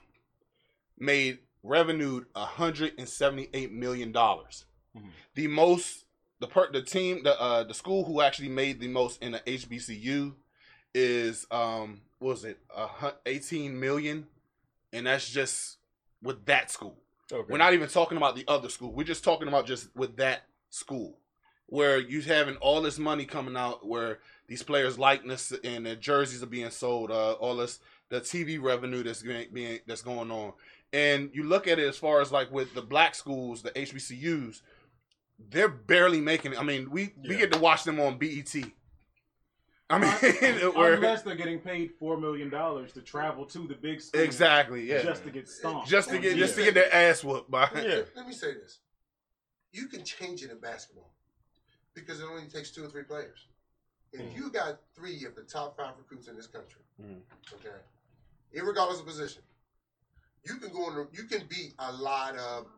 made revenued one hundred seventy-eight million dollars. Mm-hmm. The most, the per, the team, the uh, the school who actually made the most in the H B C U is um, what was it, uh, eighteen million, and that's just with that school. Okay. We're not even talking about the other school. We're just talking about just with that school, where you having all this money coming out, where these players' likeness and their jerseys are being sold, uh, all this the T V revenue that's being, being that's going on. And you look at it as far as like with the black schools, the H B C Us, they're barely making it. I mean, we, yeah. we get to watch them on B E T. I mean, where, unless they're getting paid four million dollars to travel to the big school, exactly, yeah, just to get stomped, just to get, just to get their ass whooped by. Yeah. Let me say this: you can change it in basketball because it only takes two or three players. If mm. you got three of the top five recruits in this country, mm. okay, irregardless of position. You can go on. You can beat a lot of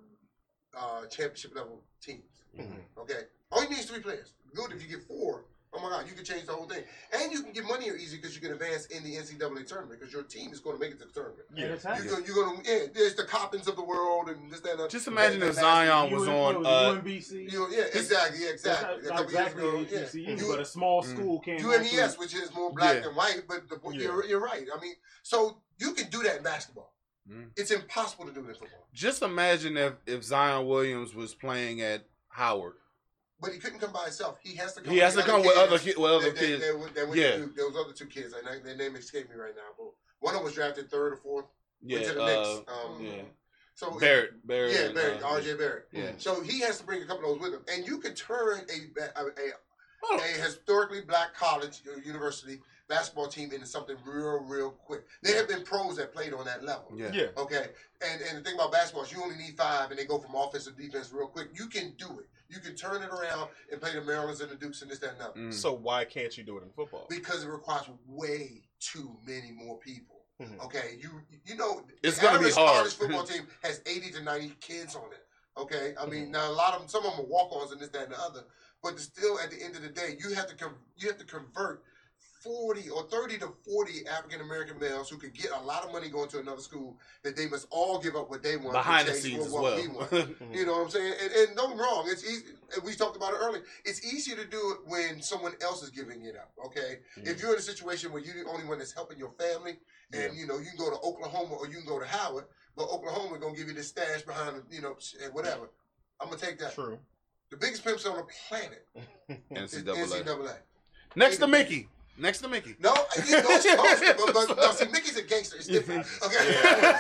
uh, championship level teams. Mm-hmm. Okay, all you need is three players. Good if you get four. Oh my God, you can change the whole thing, and you can get money easy because you can advance in the N C double A tournament because your team is going to make it to the tournament. Yeah, you're going, you're going to. Yeah, there's the Coppins of the world and this that. And that. Just imagine if Zion was on uh, U N B C. You, yeah, exactly, yeah, exactly. Not, not exactly ago, H B C U, yeah. But a small school mm-hmm. can. U N E S, which is more black yeah. than white, but the, yeah. you're, you're right. I mean, so you can do that in basketball. Mm. It's impossible to do it in football. Just imagine if, if Zion Williams was playing at Howard. But he couldn't come by himself. He has to come. He has to come with other, ki- with other that, kids. That, that, that yeah, there was other two kids. And their name escaped me right now. But one of them was drafted third or fourth. Yeah, to the uh, Knicks. Um, yeah. So Barrett, Barrett, yeah, Barrett, uh, R J Barrett. Yeah. So he has to bring a couple of those with him, and you can turn a a, a, oh. a historically black college or university basketball team into something real, real quick. There have been pros that played on that level. Yeah. yeah. Okay. And and the thing about basketball is you only need five, and they go from offense to defense real quick. You can do it. You can turn it around and play the Marylands and the Dukes and this, that, and that. Mm. So why can't you do it in football? Because it requires way too many more people. Mm-hmm. Okay, you you know it's the gonna be hard. College football team has eighty to ninety kids on it. Okay, I mean mm-hmm. now a lot of them, some of them are walk-ons and this, that, and the other. But still, at the end of the day, you have to com- you have to convert forty or thirty to forty African American males who could get a lot of money going to another school that they must all give up what they want behind the scenes as well. You know what I'm saying? And, and don't get me wrong, it's easy. We talked about it earlier. It's easier to do it when someone else is giving it up. Okay, mm-hmm. if you're in a situation where you're the only one that's helping your family, and yeah. you know you can go to Oklahoma or you can go to Howard, but Oklahoma gonna give you this stash behind, you know, whatever. I'm gonna take that. True. The biggest pimps on the planet N C double A. N C double A. Next to Mickey. Next to Mickey. No, you know, it's close, but, but no, see, Mickey's a gangster. It's different. Okay.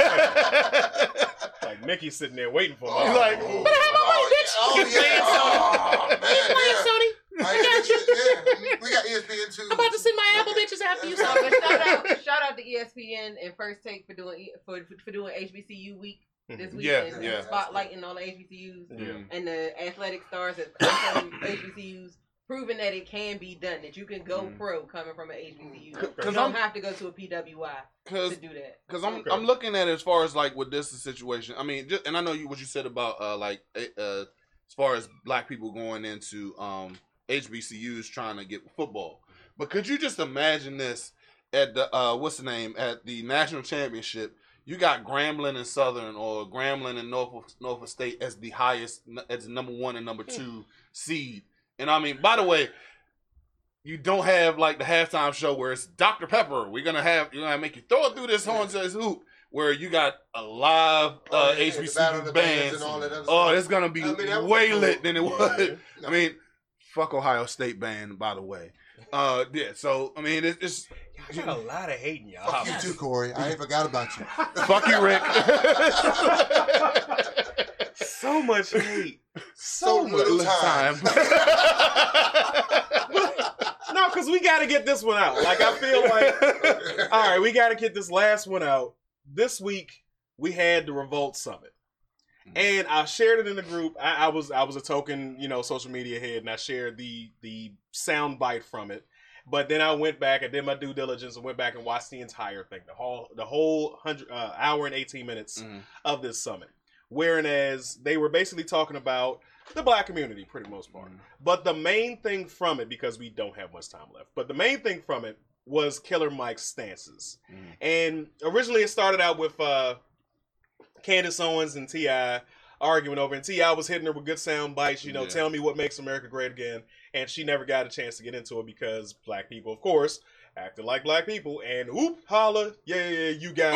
Yeah. Like Mickey's sitting there waiting for him. Oh, He's like, oh, but I have my money, bitch. Oh, You yeah. Oh, man, yeah. Sony. I got you. Yeah, we got E S P N too. I'm about to send my Apple bitches after you. Uh, but shout out, shout out to E S P N and First Take for doing for for doing H B C U week this week yeah, and, yeah. and spotlighting all the H B C Us yeah. and the athletic stars that come from H B C Us. proving that it can be done, that you can go Mm. pro coming from an H B C U. Cause You don't I'm- have to go to a P W I Cause, to do that. cause I'm Okay. I'm looking at it as far as like with this situation. I mean, just, and I know you what you said about uh like uh as far as black people going into um H B C Us trying to get football. But could you just imagine this at the uh what's the name at the national championship? You got Grambling and Southern or Grambling and Norfolk Norfolk State as the highest as the number one and number two seed. And I mean, by the way, you don't have like the halftime show where it's Doctor Pepper. We're gonna have you're gonna make you throw it through this horn to this hoop where you got a live uh, Oh, yeah, H the B C Battle U of the bands. Bands and all that other Oh, stuff. it's gonna be I mean, that was way cool. lit than it was. No. I mean, fuck Ohio State band, by the way. Uh, yeah. So I mean, it's, it's I got a lot of hate in y'all. Fuck you too, Corey. I ain't forgot about you. fuck you, Rick. So much hate. So little time. No, because we got to get this one out. Like, I feel like, all right, we got to get this last one out. This week, we had the Revolt Summit. And I shared it in the group. I, I was I was a token, you know, social media head, and I shared the the sound bite from it. But then I went back, I did my due diligence, and went back and watched the entire thing, the whole the whole hundred uh, hour and eighteen minutes Mhm. of this summit. Whereas they were basically talking about the black community, pretty most part. Mhm. But the main thing from it, because we don't have much time left, but the main thing from it was Killer Mike's stances. Mhm. And originally it started out with uh, Candace Owens and T I arguing over, and T I was hitting her with good sound bites, you know, Yeah. tell me what makes America great again. And she never got a chance to get into it because black people, of course, acted like black people, and whoop, holla, yeah, yeah, you got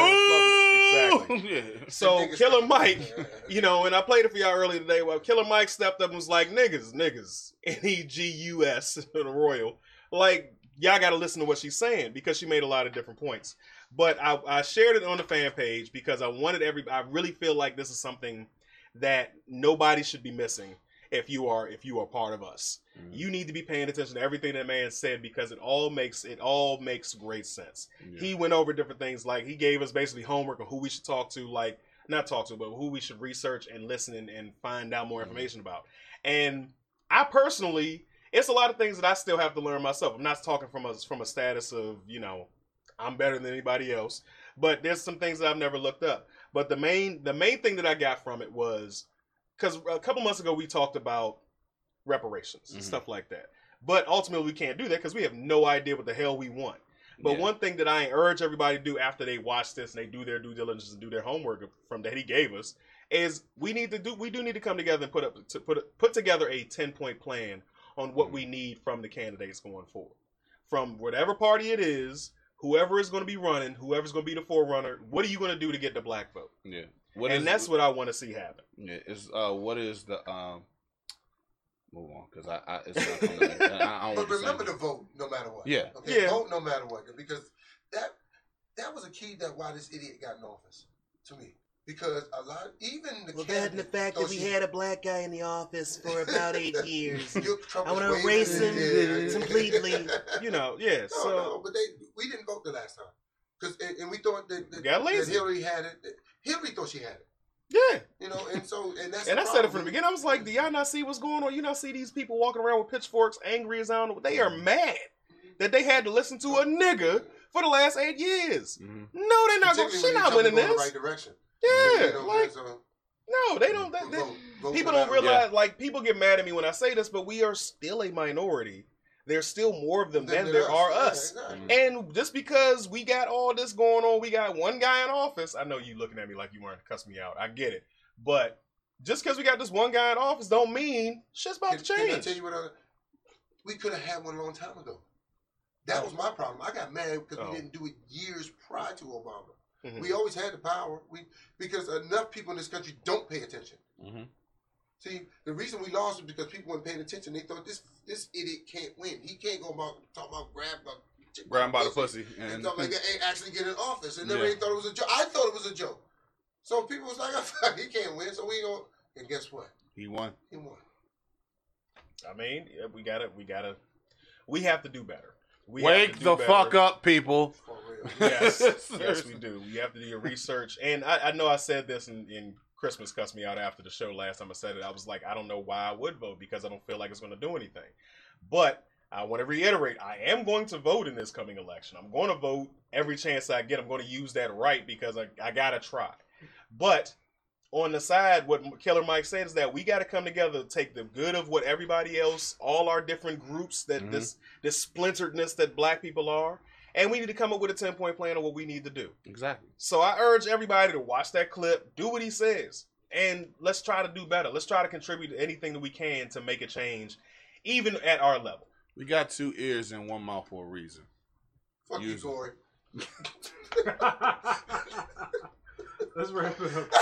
it. Exactly. Yeah. So Niggas- Killer Mike, you know, and I played it for y'all earlier today. Well, Killer Mike stepped up and was like, niggas, niggas, N E G U S, the Royal. Like, y'all got to listen to what she's saying because she made a lot of different points. But I, I shared it on the fan page because I wanted every, I really feel like this is something that nobody should be missing if you are, if you are part of us. Mhm. You need to be paying attention to everything that man said because it all makes, it all makes great sense. Yeah. He went over different things, like he gave us basically homework on who we should talk to, like not talk to, but who we should research and listen and, and find out more information about. And I personally, it's a lot of things that I still have to learn myself. I'm not talking from a from a status of, you know, I'm better than anybody else, but there's some things that I've never looked up. But the main the main thing that I got from it was because a couple months ago we talked about reparations and Mhm. stuff like that. But ultimately we can't do that because we have no idea what the hell we want. But Yeah. one thing that I urge everybody to do after they watch this and they do their due diligence and do their homework from that he gave us is we need to do we do need to come together and put up to put put together a ten point plan on what we need from the candidates going forward. From whatever party it is, whoever is going to be running, whoever's going to be the forerunner, what are you going to do to get the black vote? Yeah. What and is- that's what I want to see happen. Yeah, it's uh, what is the um? Move on, because I, I it's not coming. in. I, I don't But want to remember say to vote no matter what. Yeah. Okay, Yeah. vote no matter what. Because that that was a key that why this idiot got in office to me. Because a lot, even the Well, that and the candidate fact that thought we she- had a black guy in the office for about eight years. You- Trump I was wanna waving erase in him the air. completely. You know, yeah. No, So no, but they we didn't vote the last time. Cause and, and we thought that, that, We got that lazy. Hillary had it. that Hillary thought she had it. yeah. You know, and so and that's And the I said it from problem. the beginning. I was like, do y'all not see what's going on? You not see these people walking around with pitchforks, angry as I don't know. They are mad that they had to listen to a nigga for the last eight years. Mhm. No, they're not going. Particularly She when not you winning go in the this. right direction. Yeah, You know, like so no, they don't. They, they- vote- vote people no don't matter what. realize. Like people get mad at me when I say this, but we are still a minority. There's still more of them than Than there are Yeah, us. exactly. And just because we got all this going on, we got one guy in office. I know you looking at me like you weren't to cuss me out. I get it. But just because we got this one guy in office don't mean shit's about Can, to can I change. tell you what? Other, we could have had one a long time ago. That Oh. was my problem. I got mad because Oh. we didn't do it years prior to Obama. Mhm. We always had the power. We because enough people in this country don't pay attention. Mhm. See, the reason we lost was because people weren't paying attention. They thought this this idiot can't win. He can't go about talk about grab the chick Grab by the pussy pussy and and stuff like that. Ain't actually get in office, and everybody Yeah. thought it was a joke. I thought it was a joke. So people was like, he can't win, so we go. And guess what? he won. He won. I mean, yeah, we gotta, we gotta, we have to do better. We Wake the fuck up, people. For real. Yes, yes, we Seriously. do. We have to do your research. And I, I know I said this in, in Christmas cussed me out after the show last time I said it. I was like, I don't know why I would vote because I don't feel like it's going to do anything. But I want to reiterate, I am going to vote in this coming election. I'm going to vote every chance I get. I'm going to use that right because I, I got to try. But on the side, what Killer Mike said is that we got to come together to take the good of what everybody else, all our different groups, that mm-hmm. this this splinteredness that black people are, and we need to come up with a ten-point plan of what we need to do. Exactly. So I urge everybody to watch that clip, do what he says, and let's try to do better. Let's try to contribute to anything that we can to make a change, even at our level. We got two ears and one mouth for a reason. Fuck you, Corey. Let's wrap it up.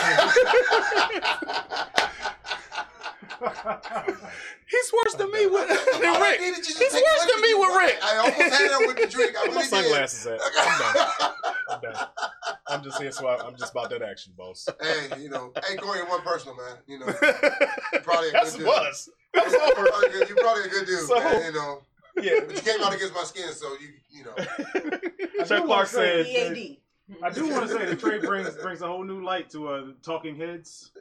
He's worse than me with than Rick. He's worse than me with Rick. I almost had it with the drink. I Where my really sunglasses did. at? I'm done. I'm done. I'm just here, so I, I'm just about that action, boss. Hey, you know, hey Corey, you're one personal man. You know, you're probably a That's good dude. us. That's you're, probably good, you're probably a good dude, So, man. You know, yeah. but you came out against my skin, so you, you know. Chuck Clark said. E A D. I do want to say the trade brings brings a whole new light to uh, Talking Heads.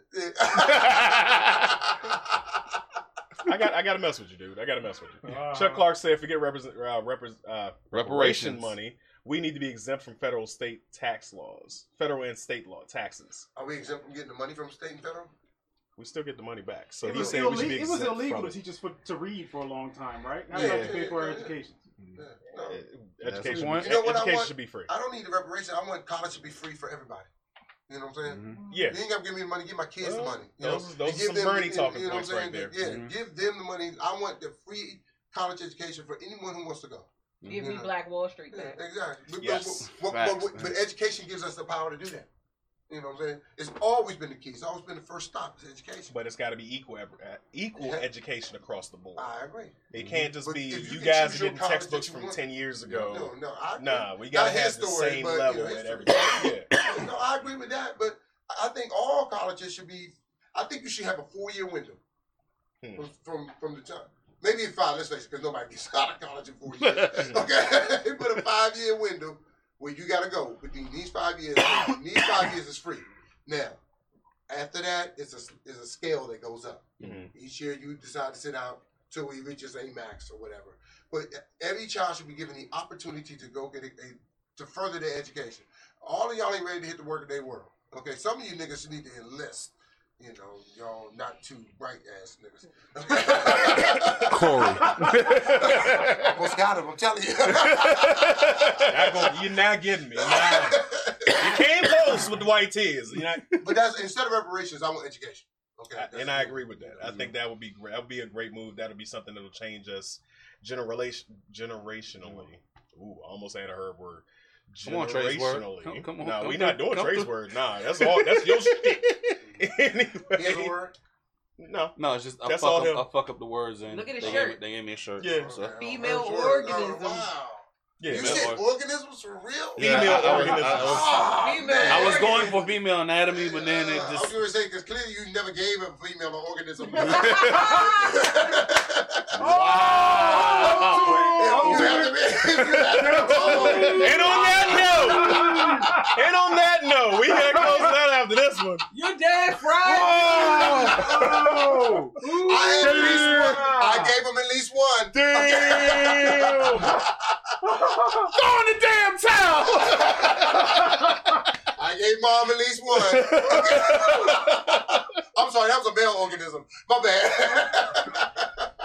I got I got to mess with you, dude. I got to mess with you. Uh, Chuck Clark said, "Forget represent, uh, repres uh, reparation Reparations. money. We need to be exempt from federal state tax laws, federal and state law taxes. Are we exempt from getting the money from state and federal? We still get the money back. So it he's was, saying we should be ille- it exempt was illegal from to teach us for, to read for a long time, right? Now Yeah, we have to pay yeah, for our yeah. education. Yeah, no. it. That's Education, the point. You know what I education want? should be free. I don't need the reparation. I want college to be free for everybody. You know what I'm saying? Mm-hmm. Yeah. You ain't got to give me the money. Give my kids the Well, money. You those- know? those And are give some them- Bernie you talking know what I'm points right saying? there. Yeah, Mhm. give them the money. I want the free college education for anyone who wants to go. Give You me know? Black Wall Street Yeah, back. exactly. But, Yes. but, but, but, Facts. but, but education gives us the power to do that. You know what I'm saying? It's always been the key. It's always been the first stop is education. But it's got to be equal uh, equal Yeah. education across the board. I agree. It can't just But be if you you can guys choose are your getting college textbooks that you from want- ten years ago. No, no, I agree. Nah, we gotta Not his have the story, same but, you level know, his at story. everything. Yeah. No, I agree with that, but I think all colleges should be. I think you should have a four-year window Hmm. from, from from the time. Maybe five. Let's face it, because nobody gets out of college in four years. Okay, but a five-year window where you got to go between these five years. These five years is free. Now, after that, it's a it's a scale that goes up. Mhm. Each year, you decide to sit out till he reaches a max or whatever. But every child should be given the opportunity to go get a, a to further their education. All of y'all ain't ready to hit the work of their world. Okay, some of you niggas need to enlist. You know, y'all not too bright ass niggas. Corey. Almost got him, I'm telling you. Not gonna- You're not getting me. Nah. You came close with the white tears. You're not, But that's instead of reparations, I want education. Okay, I- that's and I it. agree with that. I think that would be great. That would be a great move. That would be something that will change us generation generationally. Ooh, I almost had a herb word. Come on, Trey's word. Generationally. Come- come on, No, come we through, not doing come Trey's through. word. Nah, that's all. That's your shit. He has a Anyway, word. no. No, it's just I That's fuck, all up, him. I fuck up the words and Look at his they shirt. Gave me, they gave me a shirt. Yeah. So. Okay, Female oh, word. organism. Oh, wow. Yeah, You man. said or- organisms for real? Yeah, Female I- I- organisms. I- I was- Oh, Female man. I was going for female anatomy, but then it Uh, I was just. going to say, because clearly you never gave a female an organism. Wow. You have to be- you have to be- And on that note, and on that note, we gotta close it out after this one. You're dead, Fry. Oh! I had at least one. I gave him at least one. Damn! Throw in the damn towel! I gave mom at least one. I'm sorry, that was a male organism. My bad.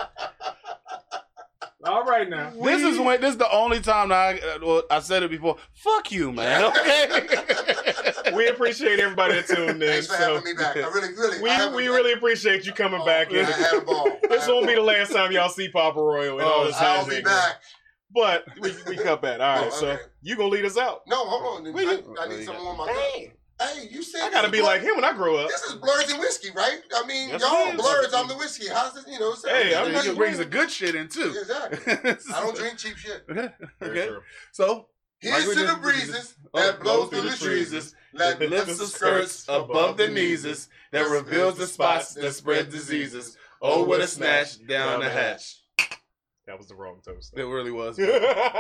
All right now. This is when this is the only time that I uh, well, I said it before. Fuck you, man. Okay. We appreciate everybody that tuned in. Thanks for So having me back. I really, really. we I have we a- really appreciate you coming Oh, back man, in. I had a ball. This won't be the last time y'all see Papa Royal and all Oh, this I'll be shenanigans. back. But we we come back. All right, Oh, so okay. you gonna lead us out? No, hold on. Wait, I, I need some more on my Hey, Hey, you said I gotta this be is like Blurs- him when I grow up. This is Blurs and whiskey, right? I mean, Yes, y'all it is. Blurs, I'm the whiskey. How's this? You know, it's Hey, I'm it's- not He gonna brings the good shit in too. Exactly. I don't drink cheap shit. Very Okay. true. So Here's Like we to the just- breezes Oh, that blows through the trees, that lifts the skirts above the knees, that reveals the spots that spread diseases. Oh, what a snatch down the hatch. That was the wrong toast. It really was.